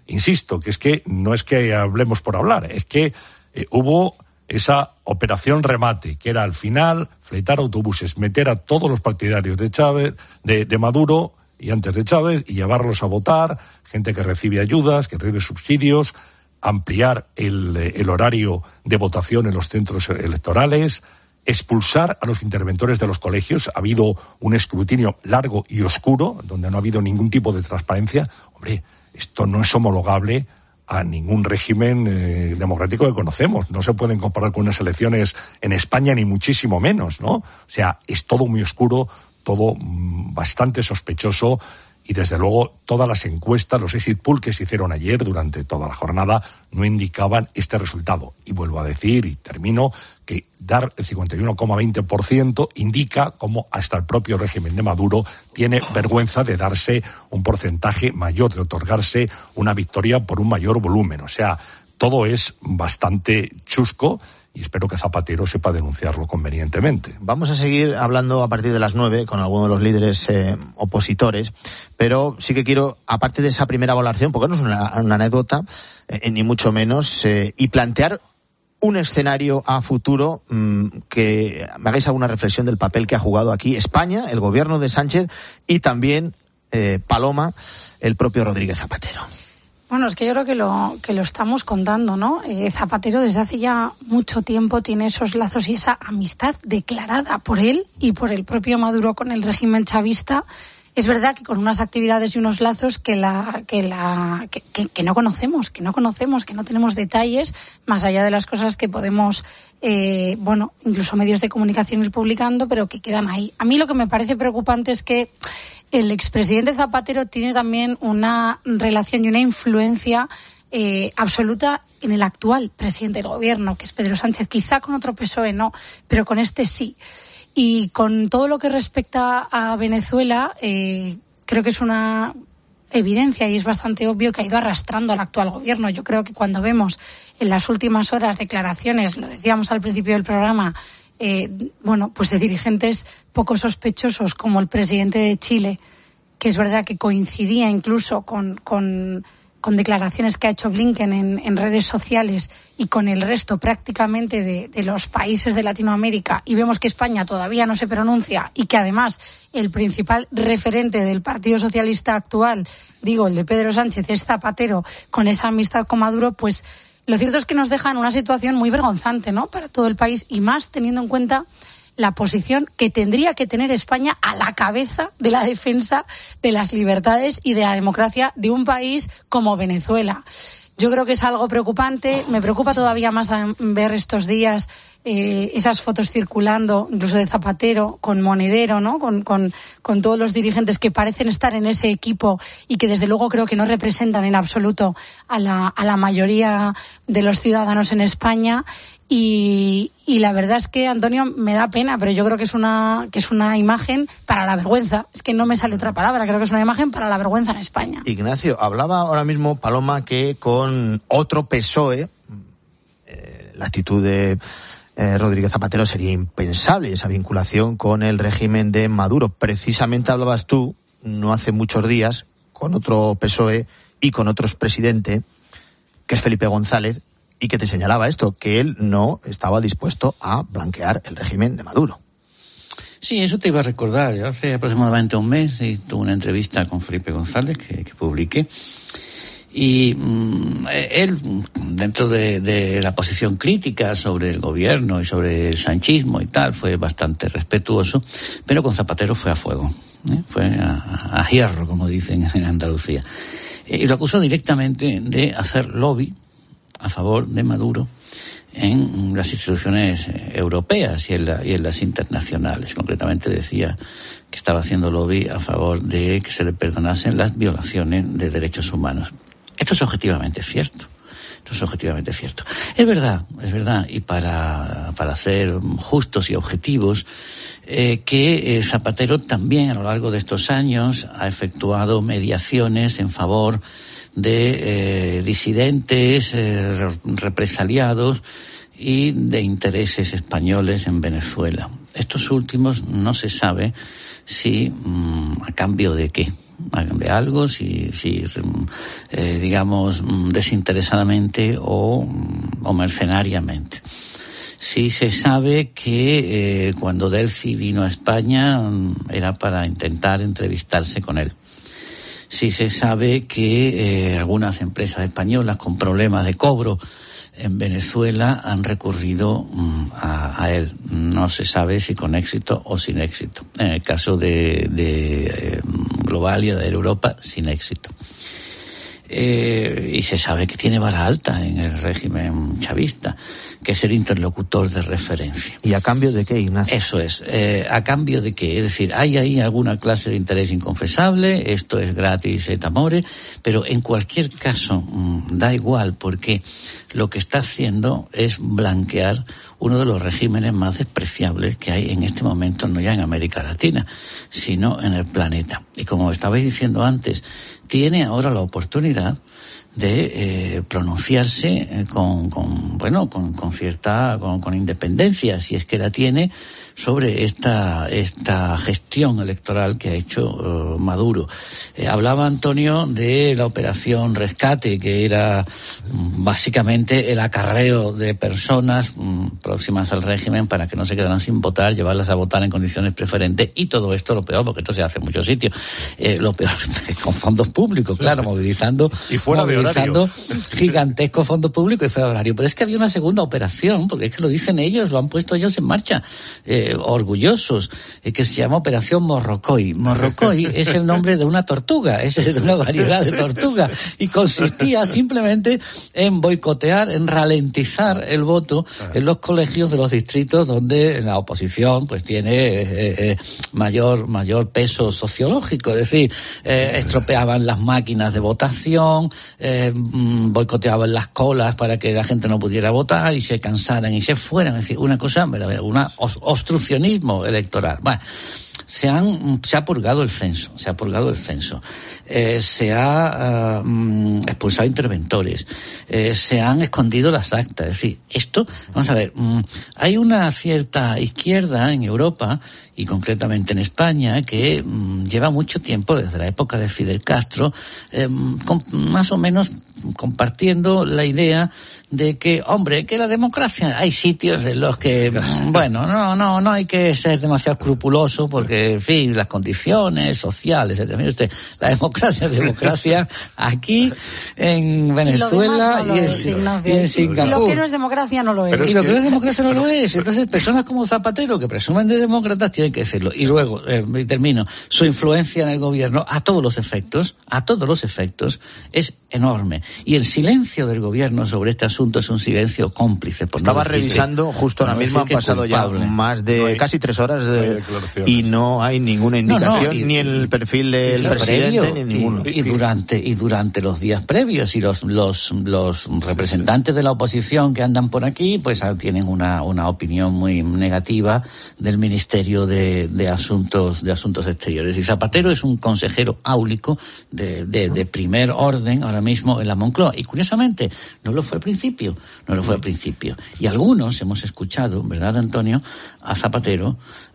insisto, que es que no es que hablemos por hablar, es que eh, hubo esa operación remate, que era al final fletar autobuses, meter a todos los partidarios de Chávez, de, de Maduro y antes de Chávez, y llevarlos a votar, gente que recibe ayudas, que recibe subsidios, ampliar el, el horario de votación en los centros electorales, expulsar a los interventores de los colegios. Ha habido un escrutinio largo y oscuro, donde no ha habido ningún tipo de transparencia. Hombre, esto no es homologable a ningún régimen eh, democrático que conocemos. No se pueden comparar con unas elecciones en España, ni muchísimo menos, ¿no? O sea, es todo muy oscuro, todo mmm, bastante sospechoso, y desde luego todas las encuestas, los exit poll que se hicieron ayer durante toda la jornada no indicaban este resultado. Y vuelvo a decir, y termino, que dar el cincuenta y uno coma veinte por ciento indica cómo hasta el propio régimen de Maduro tiene vergüenza de darse un porcentaje mayor, de otorgarse una victoria por un mayor volumen. O sea, todo es bastante chusco, y espero que Zapatero sepa denunciarlo convenientemente. Vamos a seguir hablando a partir de las nueve con algunos de los líderes eh, opositores, pero sí que quiero, aparte de esa primera valoración, porque no es una, una anécdota, eh, ni mucho menos, eh, y plantear un escenario a futuro, mmm, que me hagáis alguna reflexión del papel que ha jugado aquí España, el gobierno de Sánchez, y también, eh, Paloma, el propio Rodríguez Zapatero. Bueno, es que yo creo que lo que lo estamos contando, ¿no? Eh, Zapatero desde hace ya mucho tiempo tiene esos lazos y esa amistad declarada por él y por el propio Maduro con el régimen chavista. Es verdad que con unas actividades y unos lazos que la que la que, que, que no conocemos, que no conocemos, que no tenemos detalles, más allá de las cosas que podemos, eh, bueno, incluso medios de comunicación ir publicando, pero que quedan ahí. A mí lo que me parece preocupante es que el expresidente Zapatero tiene también una relación y una influencia eh, absoluta en el actual presidente del gobierno, que es Pedro Sánchez. Quizá con otro P S O E no, pero con este sí. Y con todo lo que respecta a Venezuela, eh, creo que es una evidencia y es bastante obvio que ha ido arrastrando al actual gobierno. Yo creo que cuando vemos en las últimas horas declaraciones, lo decíamos al principio del programa, Eh, bueno, pues de dirigentes poco sospechosos como el presidente de Chile, que es verdad que coincidía incluso con, con, con declaraciones que ha hecho Blinken en, en redes sociales y con el resto prácticamente de, de los países de Latinoamérica, y vemos que España todavía no se pronuncia y que además el principal referente del Partido Socialista actual, digo, el de Pedro Sánchez, es Zapatero, con esa amistad con Maduro, pues lo cierto es que nos deja en una situación muy vergonzante, ¿no?, para todo el país, y más teniendo en cuenta la posición que tendría que tener España a la cabeza de la defensa de las libertades y de la democracia de un país como Venezuela. Yo creo que es algo preocupante. Me preocupa todavía más ver estos días eh, esas fotos circulando, incluso de Zapatero con Monedero, ¿no? Con, con, con todos los dirigentes que parecen estar en ese equipo y que desde luego creo que no representan en absoluto a la, a la mayoría de los ciudadanos en España. Y, y la verdad es que, Antonio, me da pena, pero yo creo que es una que es una imagen para la vergüenza. Es que no me sale otra palabra, creo que es una imagen para la vergüenza en España. Ignacio, hablaba ahora mismo Paloma que con otro P S O E eh, la actitud de eh, Rodríguez Zapatero sería impensable, esa vinculación con el régimen de Maduro. Precisamente hablabas tú, no hace muchos días, con otro P S O E y con otro expresidente, que es Felipe González, y que te señalaba esto, que él no estaba dispuesto a blanquear el régimen de Maduro. Sí, eso te iba a recordar. Yo hace aproximadamente un mes tuve una entrevista con Felipe González que, que publiqué. Y mmm, él, dentro de, de la posición crítica sobre el gobierno y sobre el sanchismo y tal, fue bastante respetuoso, pero con Zapatero fue a fuego, ¿eh? Fue a, a hierro, como dicen en Andalucía. Y lo acusó directamente de hacer lobby a favor de Maduro en las instituciones europeas y en, la, y en las internacionales. Concretamente decía que estaba haciendo lobby a favor de que se le perdonasen las violaciones de derechos humanos. Esto es objetivamente cierto. Esto es objetivamente cierto. Es verdad, es verdad, y para, para ser justos y objetivos, eh, que eh, Zapatero también a lo largo de estos años ha efectuado mediaciones en favor de eh, disidentes, eh, represaliados y de intereses españoles en Venezuela. Estos últimos no se sabe si, mmm, a cambio de qué, de algo, si, si eh, digamos, desinteresadamente o, o mercenariamente. Sí se sabe que eh, cuando Delcy vino a España era para intentar entrevistarse con él. Sí se sabe que eh, algunas empresas españolas con problemas de cobro en Venezuela han recurrido um, a, a él. No se sabe si con éxito o sin éxito. En el caso de, de eh, Globalia, de Europa, sin éxito. Eh, y se sabe que tiene vara alta en el régimen chavista, que es el interlocutor de referencia. ¿Y a cambio de qué, Ignacio? Eso es. Eh, ¿A cambio de qué? Es decir, hay ahí alguna clase de interés inconfesable, esto es gratis et amore, pero en cualquier caso mmm, da igual, porque lo que está haciendo es blanquear uno de los regímenes más despreciables que hay en este momento, no ya en América Latina, sino en el planeta. Y como estabais diciendo antes, tiene ahora la oportunidad de eh, pronunciarse eh, con, con bueno con, con cierta con, con independencia, si es que la tiene, sobre esta esta gestión electoral que ha hecho uh, Maduro. Eh, hablaba Antonio de la operación Rescate, que era um, básicamente el acarreo de personas um, próximas al régimen para que no se quedaran sin votar, llevarlas a votar en condiciones preferentes, y todo esto, lo peor, porque esto se hace en muchos sitios, eh, lo peor con fondos públicos, claro, movilizando y fuera de movilizando gigantescos fondos públicos y fuera de horario. Pero es que había una segunda operación, porque es que lo dicen ellos, lo han puesto ellos en marcha, eh, orgullosos, eh, que se llama Operación Morrocoy. Morrocoy es el nombre de una tortuga, es de una variedad de tortuga, y consistía simplemente en boicotear, en ralentizar el voto en los colegios de los distritos donde la oposición pues tiene eh, eh, mayor mayor peso sociológico, es decir, eh, estropeaban las máquinas de votación, eh, boicoteaban las colas para que la gente no pudiera votar y se cansaran y se fueran, es decir, una cosa, una obstruccionismo electoral. Bueno, se han se ha purgado el censo, se ha purgado el censo, eh, se ha uh, expulsado interventores, eh, se han escondido las actas. Es decir, esto, vamos a ver, um, hay una cierta izquierda en Europa y concretamente en España que um, lleva mucho tiempo, desde la época de Fidel Castro, eh, con, más o menos compartiendo la idea de que, hombre, que la democracia, hay sitios en los que, bueno, no, no, no hay que ser demasiado escrupuloso porque, en fin, las condiciones sociales, etcétera. Mire usted, la democracia es democracia aquí, en Venezuela y, y, en, y en Singapur. Y lo que no es democracia no lo es. Pero y lo que no es democracia no lo es. Entonces, personas como Zapatero, que presumen de demócratas, tienen que decirlo. Y luego, eh, termino, su influencia en el gobierno, a todos los efectos, a todos los efectos, es enorme. Y el silencio del gobierno sobre este asunto es un silencio cómplice. Por Estaba no revisando, que, justo ahora mismo han pasado culpable. ya más de no hay, casi tres horas de, no y no hay ninguna indicación, no, no, y, ni el perfil del presidente, previo, ni ninguno. Y, y durante y durante los días previos, y los los los representantes de la oposición que andan por aquí, pues tienen una una opinión muy negativa del Ministerio de, de Asuntos de Asuntos Exteriores. Y Zapatero es un consejero áulico de, de, de primer orden ahora mismo en la Moncloa. Y curiosamente, no lo fue al principio, no lo fue al principio. Y algunos hemos escuchado, ¿verdad, Antonio?, a Zapatero,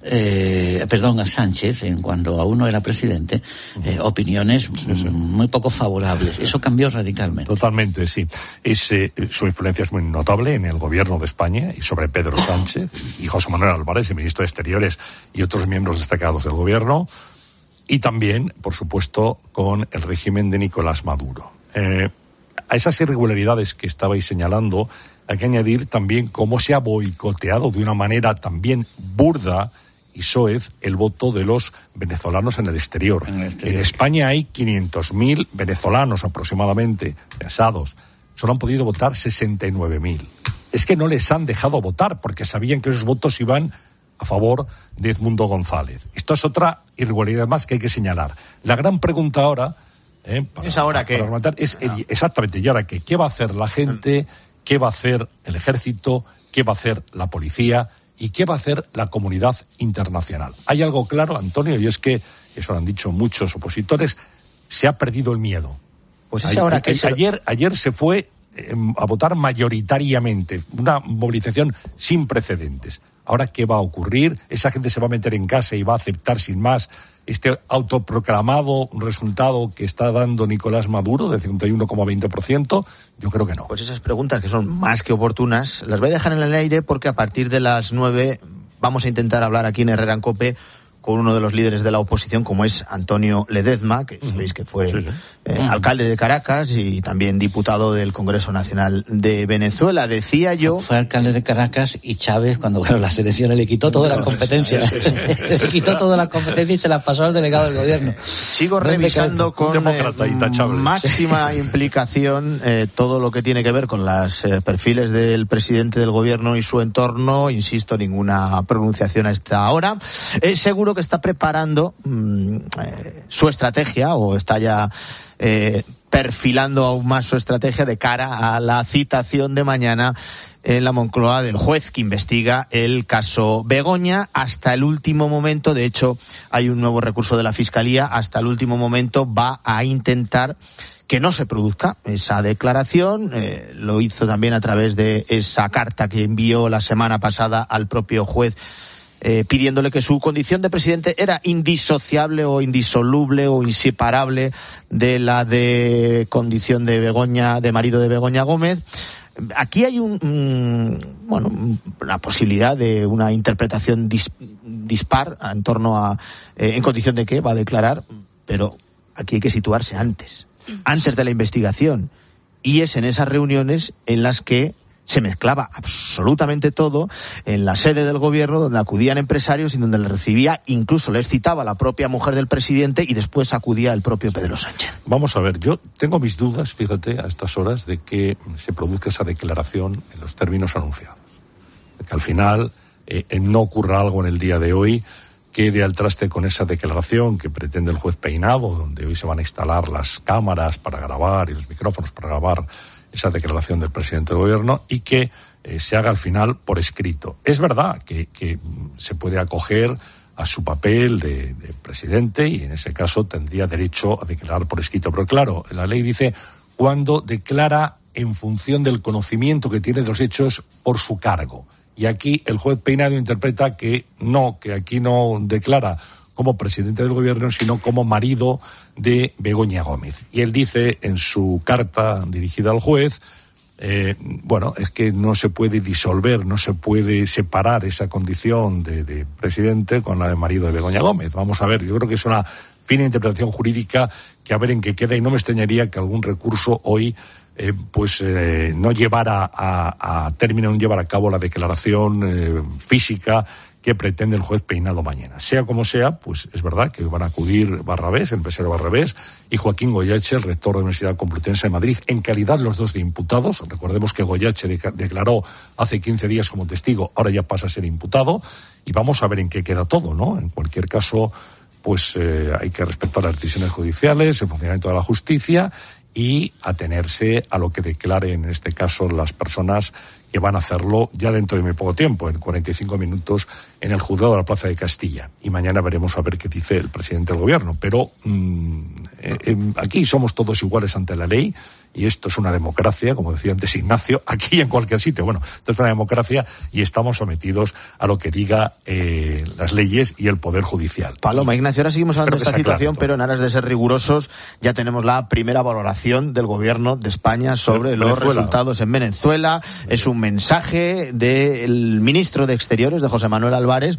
eh, perdón, a Sánchez, en cuando aún no era presidente, eh, opiniones sí, sí. muy poco favorables. Eso cambió radicalmente. Totalmente, sí. Es, eh, su influencia es muy notable en el gobierno de España y sobre Pedro Sánchez y José Manuel Álvarez, el ministro de Exteriores, y otros miembros destacados del gobierno, y también, por supuesto, con el régimen de Nicolás Maduro. Eh, a esas irregularidades que estabais señalando hay que añadir también cómo se ha boicoteado de una manera también burda y soez el voto de los venezolanos en el exterior. En, el exterior. En España hay quinientos mil venezolanos aproximadamente pensados. Solo han podido votar sesenta y nueve mil. Es que no les han dejado votar porque sabían que esos votos iban a favor de Edmundo González. Esto es otra irregularidad más que hay que señalar. La gran pregunta ahora... Eh, para, ¿Es ahora qué? Es el, exactamente, ¿y ahora qué? ¿Qué va a hacer la gente? ¿Qué va a hacer el ejército? ¿Qué va a hacer la policía? ¿Y qué va a hacer la comunidad internacional? Hay algo claro, Antonio, y es que, eso lo han dicho muchos opositores, se ha perdido el miedo. Pues es ahora que... Ayer, ayer se fue eh, a votar mayoritariamente, una movilización sin precedentes. ¿Ahora qué va a ocurrir? ¿Esa gente se va a meter en casa y va a aceptar sin más este autoproclamado resultado que está dando Nicolás Maduro de cincuenta y uno coma veinte por ciento? Yo creo que no. Pues esas preguntas, que son más que oportunas, las voy a dejar en el aire porque a partir de las nueve vamos a intentar hablar aquí en Herrera en COPE con uno de los líderes de la oposición, como es Antonio Ledezma, que sabéis que fue sí, sí. Eh, uh-huh. alcalde de Caracas y también diputado del Congreso Nacional de Venezuela. Decía yo... Fue alcalde de Caracas y Chávez, cuando ganó las elecciones, le quitó todas las competencias. Sí, sí, sí. Le quitó todas las competencias y se las pasó al delegado del gobierno. Sigo revisando con eh, máxima implicación eh, todo lo que tiene que ver con los eh, perfiles del presidente del gobierno y su entorno. Insisto, ninguna pronunciación a esta hora. Eh, seguro que está preparando mmm, eh, su estrategia o está ya eh, perfilando aún más su estrategia de cara a la citación de mañana en la Moncloa del juez que investiga el caso Begoña. Hasta el último momento, de hecho, hay un nuevo recurso de la Fiscalía, hasta el último momento va a intentar que no se produzca esa declaración. Eh, lo hizo también a través de esa carta que envió la semana pasada al propio juez, Eh, pidiéndole que su condición de presidente era indisociable o indisoluble o inseparable de la de condición de Begoña, de marido de Begoña Gómez. Aquí hay un, un bueno, una posibilidad de una interpretación dis, dispar en torno a eh, en condición de qué va a declarar, pero aquí hay que situarse antes, antes de la investigación, y es en esas reuniones en las que se mezclaba absolutamente todo en la sede del gobierno, donde acudían empresarios y donde les recibía, incluso les citaba la propia mujer del presidente y después acudía el propio Pedro Sánchez. Vamos a ver, yo tengo mis dudas, fíjate, a estas horas, de que se produzca esa declaración en los términos anunciados. De que al final eh, no ocurra algo en el día de hoy que dé al traste con esa declaración que pretende el juez Peinado, donde hoy se van a instalar las cámaras para grabar y los micrófonos para grabar esa declaración del presidente del gobierno, y que eh, se haga al final por escrito. Es verdad que, que se puede acoger a su papel de, de presidente y en ese caso tendría derecho a declarar por escrito. Pero claro, la ley dice cuando declara en función del conocimiento que tiene de los hechos por su cargo. Y aquí el juez Peinado interpreta que no, que aquí no declara como presidente del gobierno, sino como marido de Begoña Gómez. Y él dice en su carta dirigida al juez, eh, bueno, es que no se puede disolver, no se puede separar esa condición de, de presidente con la de marido de Begoña Gómez. Vamos a ver, yo creo que es una fina interpretación jurídica que a ver en qué queda, y no me extrañaría que algún recurso hoy eh, pues eh, no llevara a, a término, no llevara a cabo la declaración eh, física que pretende el juez Peinado mañana. Sea como sea, pues es verdad que van a acudir Barrabés, el empresario Barrabés, y Joaquín Goyache, el rector de la Universidad Complutense de Madrid, en calidad los dos de imputados. Recordemos que Goyache de- declaró hace quince días como testigo, ahora ya pasa a ser imputado, y vamos a ver en qué queda todo, ¿no? En cualquier caso, pues eh, hay que respetar las decisiones judiciales, el funcionamiento de la justicia, y atenerse a lo que declaren, en este caso, las personas que van a hacerlo ya dentro de muy poco tiempo, en cuarenta y cinco minutos, en el juzgado de la Plaza de Castilla. Y mañana veremos a ver qué dice el presidente del gobierno. Pero mmm, eh, eh, aquí somos todos iguales ante la ley, y esto es una democracia, como decía antes Ignacio, aquí y en cualquier sitio. Bueno, esto es una democracia y estamos sometidos a lo que diga eh, las leyes y el Poder Judicial. Paloma, Ignacio, ahora seguimos hablando de esta situación, todo. pero en aras de ser rigurosos, ya tenemos la primera valoración del gobierno de España sobre Venezuela. los resultados en Venezuela. Es un mensaje del ministro de Exteriores, de José Manuel Álvarez,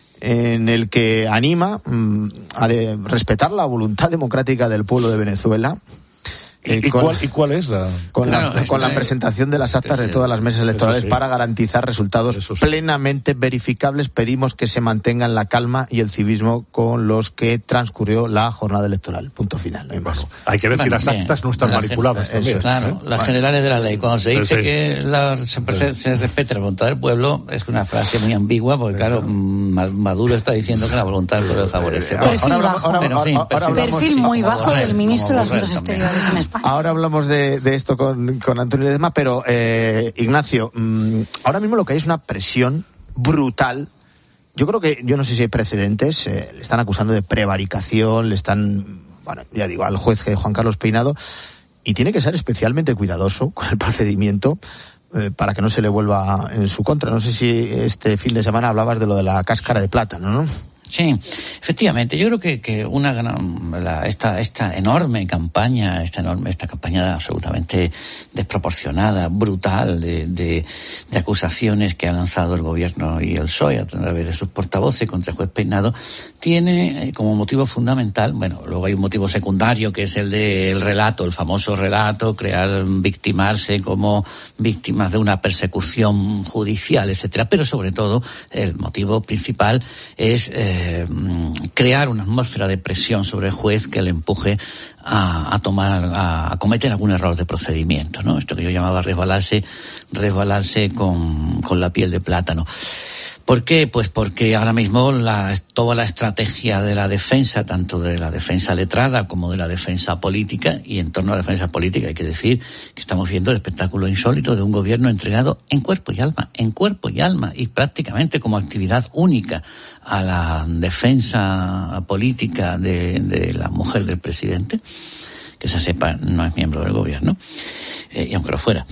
en el que anima mmm, a de respetar la voluntad democrática del pueblo de Venezuela. Eh, ¿Y, con, cuál, ¿Y cuál es la...? Con, claro, la, con la presentación de las actas de todas las mesas electorales sí. para garantizar resultados sí. plenamente verificables. Pedimos que se mantengan la calma y el civismo con los que transcurrió la jornada electoral. Punto final, no hay más. Bueno, hay que ver bueno, si las bien, actas no están manipuladas también. Eso, claro, ¿eh? Las bueno. generales de la ley. Cuando se dice sí. que la, se, se, se respeta la voluntad del pueblo, es una frase muy ambigua, porque claro, Maduro está diciendo que la voluntad del pueblo favorece. Eh, perfil ahora, bajo. Ahora, ahora, ahora, ahora, perfil hablamos, muy bajo del ministro de Asuntos Exteriores en España. Ahora hablamos de, de esto con, con Antonio Ledezma, pero eh, Ignacio, mmm, ahora mismo lo que hay es una presión brutal. Yo creo que, yo no sé si hay precedentes, eh, le están acusando de prevaricación, le están, bueno, ya digo, al juez Juan Carlos Peinado, y tiene que ser especialmente cuidadoso con el procedimiento, eh, para que no se le vuelva en su contra. No sé si este fin de semana hablabas de lo de la cáscara de plátano, ¿no? Sí, efectivamente. Yo creo que, que una gran, la, esta, esta enorme campaña, esta enorme, esta campaña absolutamente desproporcionada, brutal, de, de, de acusaciones que ha lanzado el gobierno y el P S O E a través de sus portavoces contra el juez Peinado, tiene como motivo fundamental, bueno, luego hay un motivo secundario que es el del relato, el famoso relato, crear, victimarse como víctimas de una persecución judicial, etcétera. Pero sobre todo, el motivo principal es eh, crear una atmósfera de presión sobre el juez que le empuje a, a tomar, a, a cometer algún error de procedimiento, ¿no? Esto que yo llamaba resbalarse, resbalarse con, con la piel de plátano. ¿Por qué? Pues porque ahora mismo la, toda la estrategia de la defensa, tanto de la defensa letrada como de la defensa política, y en torno a la defensa política hay que decir que estamos viendo el espectáculo insólito de un gobierno entregado en cuerpo y alma, en cuerpo y alma, y prácticamente como actividad única a la defensa política de, de la mujer del presidente, que se sepa no es miembro del gobierno, eh, y aunque lo fuera.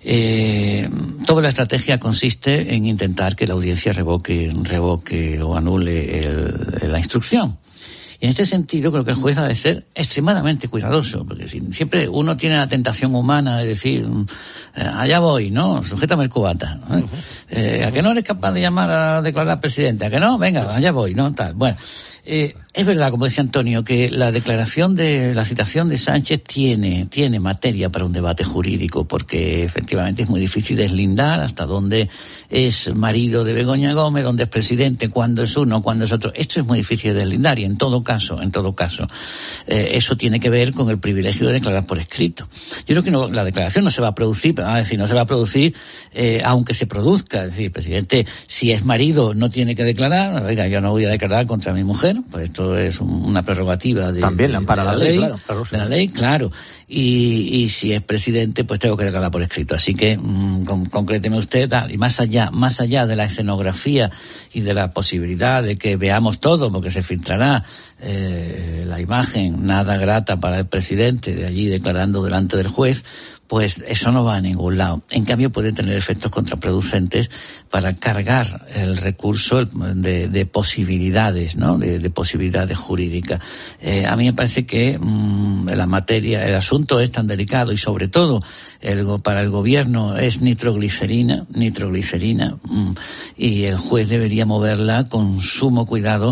Eh, toda la estrategia consiste en intentar que la audiencia revoque, revoque o anule el, la instrucción. Y en este sentido creo que el juez ha de ser extremadamente cuidadoso, porque si, siempre uno tiene la tentación humana de decir, eh, allá voy, ¿no? Sujétame el cubata. ¿eh? Uh-huh. Eh, ¿A que no eres capaz de llamar a declarar al presidente? ¿A que no? Venga, allá voy, ¿no? Tal. Bueno. Eh, es verdad, como decía Antonio, que la declaración de la citación de Sánchez tiene tiene materia para un debate jurídico, porque efectivamente es muy difícil deslindar hasta dónde es marido de Begoña Gómez, dónde es presidente, cuándo es uno, cuándo es otro. Esto es muy difícil de deslindar y en todo caso, en todo caso, eh, eso tiene que ver con el privilegio de declarar por escrito. Yo creo que no, la declaración no se va a producir, pero, es decir, no se va a producir eh, aunque se produzca. Es decir, el presidente, si es marido, no tiene que declarar. Oiga, yo no voy a declarar contra mi mujer. Pues esto es una prerrogativa de, también le ampara de, de la, la ley, ley, claro, claro, de la ley, claro. Y, y si es presidente, pues tengo que declarar por escrito. Así que mmm, con, concréteme usted, tal. Y más allá, más allá de la escenografía y de la posibilidad de que veamos todo, porque se filtrará eh, la imagen nada grata para el presidente de allí declarando delante del juez, pues eso no va a ningún lado. En cambio puede tener efectos contraproducentes para cargar el recurso de, de posibilidades, ¿no? De, de posibilidades jurídicas. Eh, a mí me parece que mmm, la materia, el asunto es tan delicado y sobre todo el, para el gobierno es nitroglicerina, nitroglicerina, mmm, y el juez debería moverla con sumo cuidado,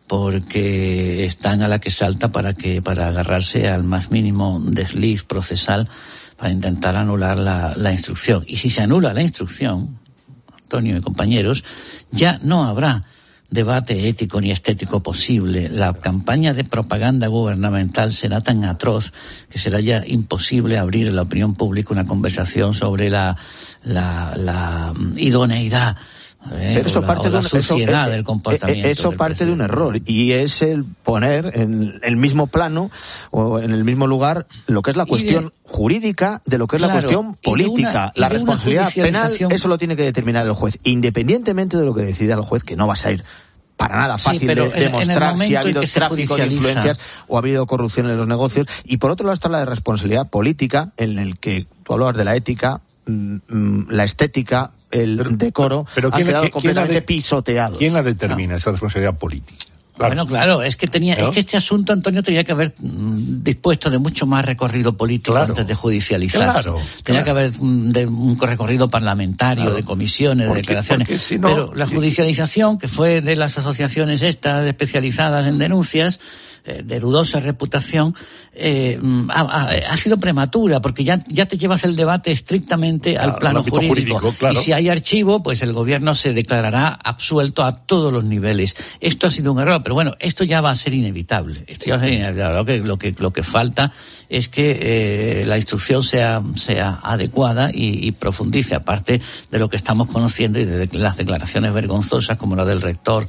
porque están a la que salta para que para agarrarse al más mínimo desliz procesal para intentar anular la, la instrucción. Y si se anula la instrucción, Antonio y compañeros, ya no habrá debate ético ni estético posible. La campaña de propaganda gubernamental será tan atroz que será ya imposible abrir en la opinión pública una conversación sobre la, la, la idoneidad Eh, Pero eso la, parte la de un, suciedad eso, del comportamiento. Eso del parte de un error, y es el poner en el mismo plano o en el mismo lugar lo que es la cuestión de, jurídica de lo que es claro, la cuestión política. Una, la responsabilidad penal, eso lo tiene que determinar el juez, independientemente de lo que decida el juez, que no va a ser para nada fácil sí, de en, demostrar en si ha habido tráfico de influencias o ha habido corrupción en los negocios. Y por otro lado está la responsabilidad política, en el que tú hablabas de la ética, mmm, la estética, el pero, decoro, pero han quedado ¿quién, completamente ¿quién la de, pisoteados. ¿Quién la determina, no. esa responsabilidad política? Claro. Bueno, claro, es que tenía, ¿no? es que este asunto, Antonio, tenía que haber mm, dispuesto de mucho más recorrido político claro. antes de judicializarse. Claro, tenía claro. que haber mm, de un recorrido parlamentario, claro. de comisiones, porque, de declaraciones. Si no, pero la judicialización, que fue de las asociaciones estas especializadas en denuncias, de dudosa reputación, eh, ha, ha, ha sido prematura, porque ya, ya te llevas el debate estrictamente claro, al plano jurídico. jurídico claro. Y si hay archivo, pues el gobierno se declarará absuelto a todos los niveles. Esto ha sido un error, pero bueno, esto ya va a ser inevitable. Esto ya va a ser inevitable. Lo que, lo que, lo que falta es que eh, la instrucción sea, sea adecuada y, y profundice, aparte de lo que estamos conociendo y de las declaraciones vergonzosas como la del rector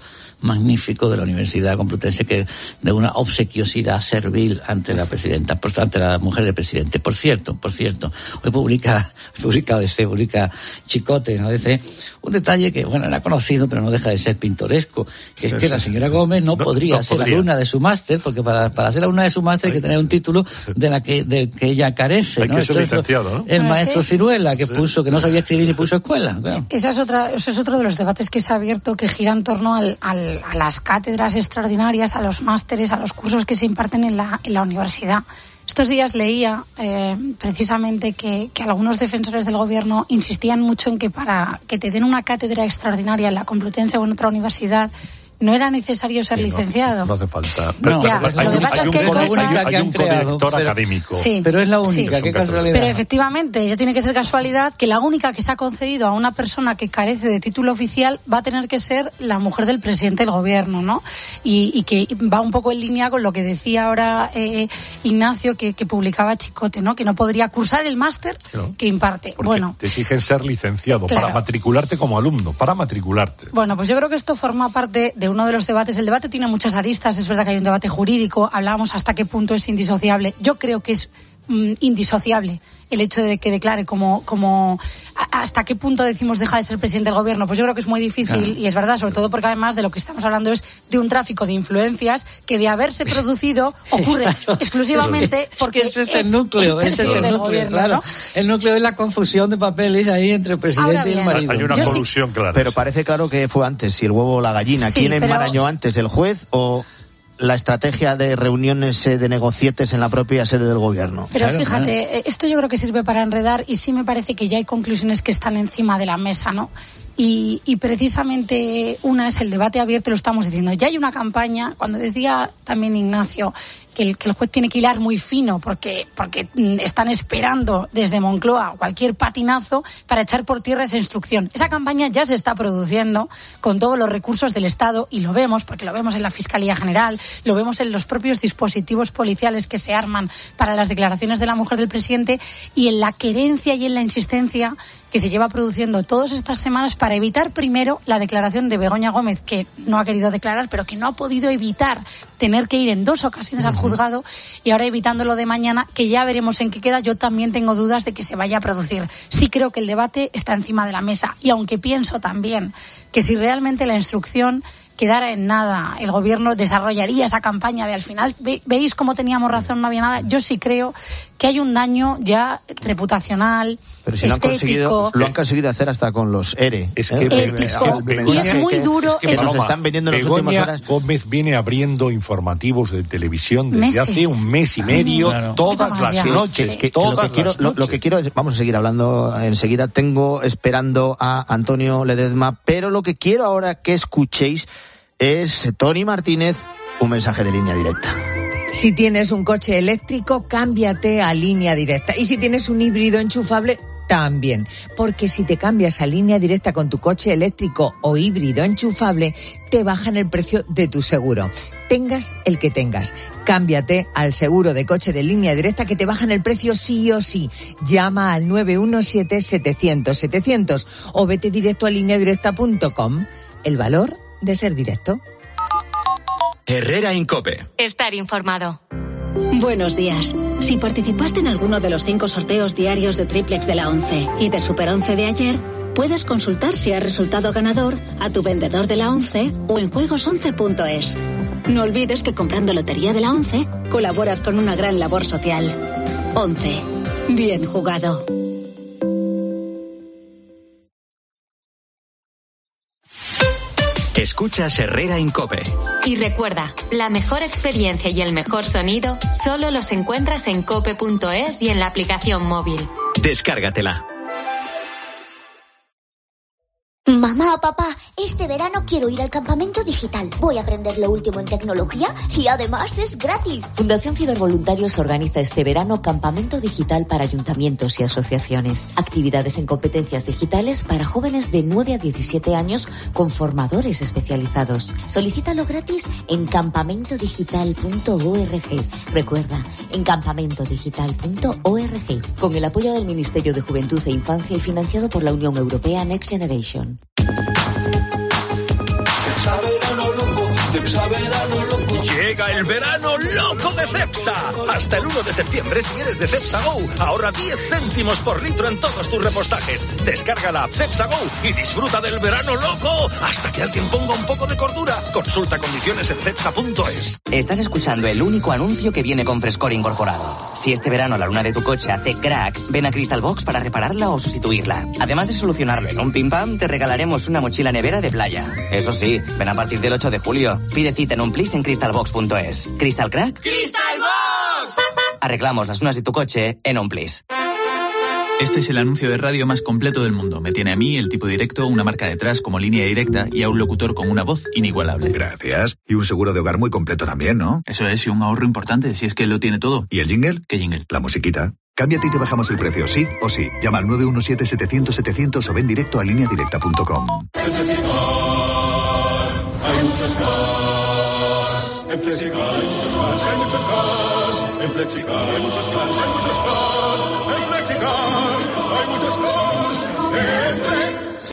magnífico de la Universidad Complutense, que de una obsequiosidad servil ante la presidenta, ante la mujer del presidente. Por cierto, por cierto, hoy publica, publica A B C, publica Chicote en A B C, un detalle que, bueno, era conocido, pero no deja de ser pintoresco, que es sí, que sí. la señora Gómez no, no podría no ser podría. alumna de su máster, porque para, para ser alumna de su máster hay que tener un título de la que, del que ella carece, hay ¿no? que ser licenciado, ¿no? El maestro Ciruela, que sí. puso, que no sabía escribir y puso escuela. Claro. Esa es otra, ese es otro de los debates que se ha abierto, que gira en torno al, al, a las cátedras extraordinarias, a los másteres, a los cursos que se imparten en la, en la universidad. Estos días leía eh, precisamente que, que algunos defensores del gobierno insistían mucho en que para que te den una cátedra extraordinaria en la Complutense o en otra universidad no era necesario ser sí, licenciado. No, no hace falta. Pero, ya, pero, hay, lo que pasa hay, es que hay, un, hay, cosas, hay, hay un codirector pero, académico. Sí, pero es la única, sí. qué casualidad. Pero efectivamente, ya tiene que ser casualidad que la única que se ha concedido a una persona que carece de título oficial va a tener que ser la mujer del presidente del gobierno, ¿no? Y, y que va un poco en línea con lo que decía ahora eh, Ignacio, que, que publicaba Chicote, ¿no? Que no podría cursar el máster claro. que imparte. Porque bueno, te exigen ser licenciado claro. para matricularte como alumno, para matricularte. Bueno, pues yo creo que esto forma parte de uno de los debates. El debate tiene muchas aristas, es verdad que hay un debate jurídico, hablábamos hasta qué punto es indisociable. Yo creo que es mm, indisociable el hecho de que declare como, como hasta qué punto decimos deja de ser presidente del gobierno. Pues yo creo que es muy difícil claro. y es verdad, sobre todo porque además de lo que estamos hablando es de un tráfico de influencias que de haberse producido ocurre claro. exclusivamente es porque es, que ese es el núcleo, el ese es el núcleo, gobierno, claro. ¿no? El núcleo es la confusión de papeles ahí entre el presidente bien, y el marido. Hay una colusión sí, clara. Pero parece claro que fue antes, si el huevo o la gallina. Sí, ¿quién pero... enmarañó antes, el juez o la estrategia de reuniones de negocietes en la propia sede del gobierno? Pero claro, fíjate, claro. esto yo creo que sirve para enredar y sí me parece que ya hay conclusiones que están encima de la mesa, ¿no? Y, y precisamente una es el debate abierto, lo estamos diciendo. Ya hay una campaña, cuando decía también Ignacio que el, que el juez tiene que hilar muy fino porque, porque están esperando desde Moncloa cualquier patinazo para echar por tierra esa instrucción. Esa campaña ya se está produciendo con todos los recursos del Estado y lo vemos, porque lo vemos en la Fiscalía General, lo vemos en los propios dispositivos policiales que se arman para las declaraciones de la mujer del presidente y en la querencia y en la insistencia que se lleva produciendo todas estas semanas para evitar primero la declaración de Begoña Gómez, que no ha querido declarar, pero que no ha podido evitar tener que ir en dos ocasiones al juzgado, y ahora evitándolo de mañana, que ya veremos en qué queda. Yo también tengo dudas de que se vaya a producir. Sí creo que el debate está encima de la mesa, y aunque pienso también que si realmente la instrucción quedara en nada, el gobierno desarrollaría esa campaña de al final, ve, veis cómo teníamos razón, no había nada. Yo sí creo que hay un daño ya reputacional, pero si estético. Lo han conseguido, lo han conseguido hacer hasta con los E R E. Es que, ¿eh? Ético. Y es muy duro. Es que, que nos están vendiendo en las últimas horas. Gómez viene abriendo informativos de televisión desde Meses. hace un mes y medio, claro. todas las ya. noches. Que, que, todas lo, que quiero, las lo, noches. lo que quiero es, vamos a seguir hablando enseguida, tengo esperando a Antonio Ledezma, pero lo que quiero ahora que escuchéis es Tony Martínez, un mensaje de Línea Directa. Si tienes un coche eléctrico, cámbiate a Línea Directa. Y si tienes un híbrido enchufable, también. Porque si te cambias a Línea Directa con tu coche eléctrico o híbrido enchufable, te bajan el precio de tu seguro. Tengas el que tengas. Cámbiate al seguro de coche de Línea Directa, que te bajan el precio sí o sí. Llama al nueve uno siete, setecientos, setecientos o vete directo a línea directa punto com. El valor de ser directo. Herrera Incope. Estar informado. Buenos días. Si participaste en alguno de los cinco sorteos diarios de Triplex de la once y de Super once de ayer, puedes consultar si has resultado ganador a tu vendedor de la once o en juegos once punto es. No olvides que comprando Lotería de la once colaboras con una gran labor social. once. Bien jugado. Escuchas Herrera Incope. Y recuerda, la mejor experiencia y el mejor sonido solo los encuentras en cope punto es y en la aplicación móvil. Descárgatela. Mamá, papá, este verano quiero ir al campamento digital. Voy a aprender lo último en tecnología y además es gratis. Fundación Cibervoluntarios organiza este verano campamento digital para ayuntamientos y asociaciones. Actividades en competencias digitales para jóvenes de nueve a diecisiete años con formadores especializados. Solicítalo gratis en campamento digital punto org. Recuerda, en campamento digital punto org. Con el apoyo del Ministerio de Juventud e Infancia y financiado por la Unión Europea Next Generation. Saber o no lo Cepsa Verano Loco. Llega el verano loco de Cepsa. Hasta el uno de septiembre, si eres de Cepsa Go, ahorra diez céntimos por litro en todos tus repostajes. Descarga la app Cepsa Go y disfruta del verano loco hasta que alguien ponga un poco de cordura. Consulta condiciones en cepsa punto es. Estás escuchando el único anuncio que viene con frescor incorporado. Si este verano la luna de tu coche hace crack, ven a Crystal Box para repararla o sustituirla. Además de solucionarlo en un pim pam, te regalaremos una mochila nevera de playa. Eso sí, ven a partir del ocho de julio. Pide cita en un plis en crystal box punto es. ¿Crystal Crack? ¡Crystal Box! Arreglamos las lunas de tu coche en un plis. Este es el anuncio de radio más completo del mundo. Me tiene a mí, el tipo directo, una marca detrás como línea directa y a un locutor con una voz inigualable. Gracias. Y un seguro de hogar muy completo también, ¿no? Eso es, y un ahorro importante, si es que lo tiene todo. ¿Y el jingle? ¿Qué jingle? La musiquita. Cámbiate y te bajamos el precio, sí o sí. Llama al nueve uno siete, setecientos, setecientos o ven directo a línea directa punto com. En Flexicar hay muchos cars. En Flexicar hay muchos cars, hay muchos cars. En Flexicar hay muchos cars, hay muchos cars. En Flexicar hay muchos cars. En Flexicar.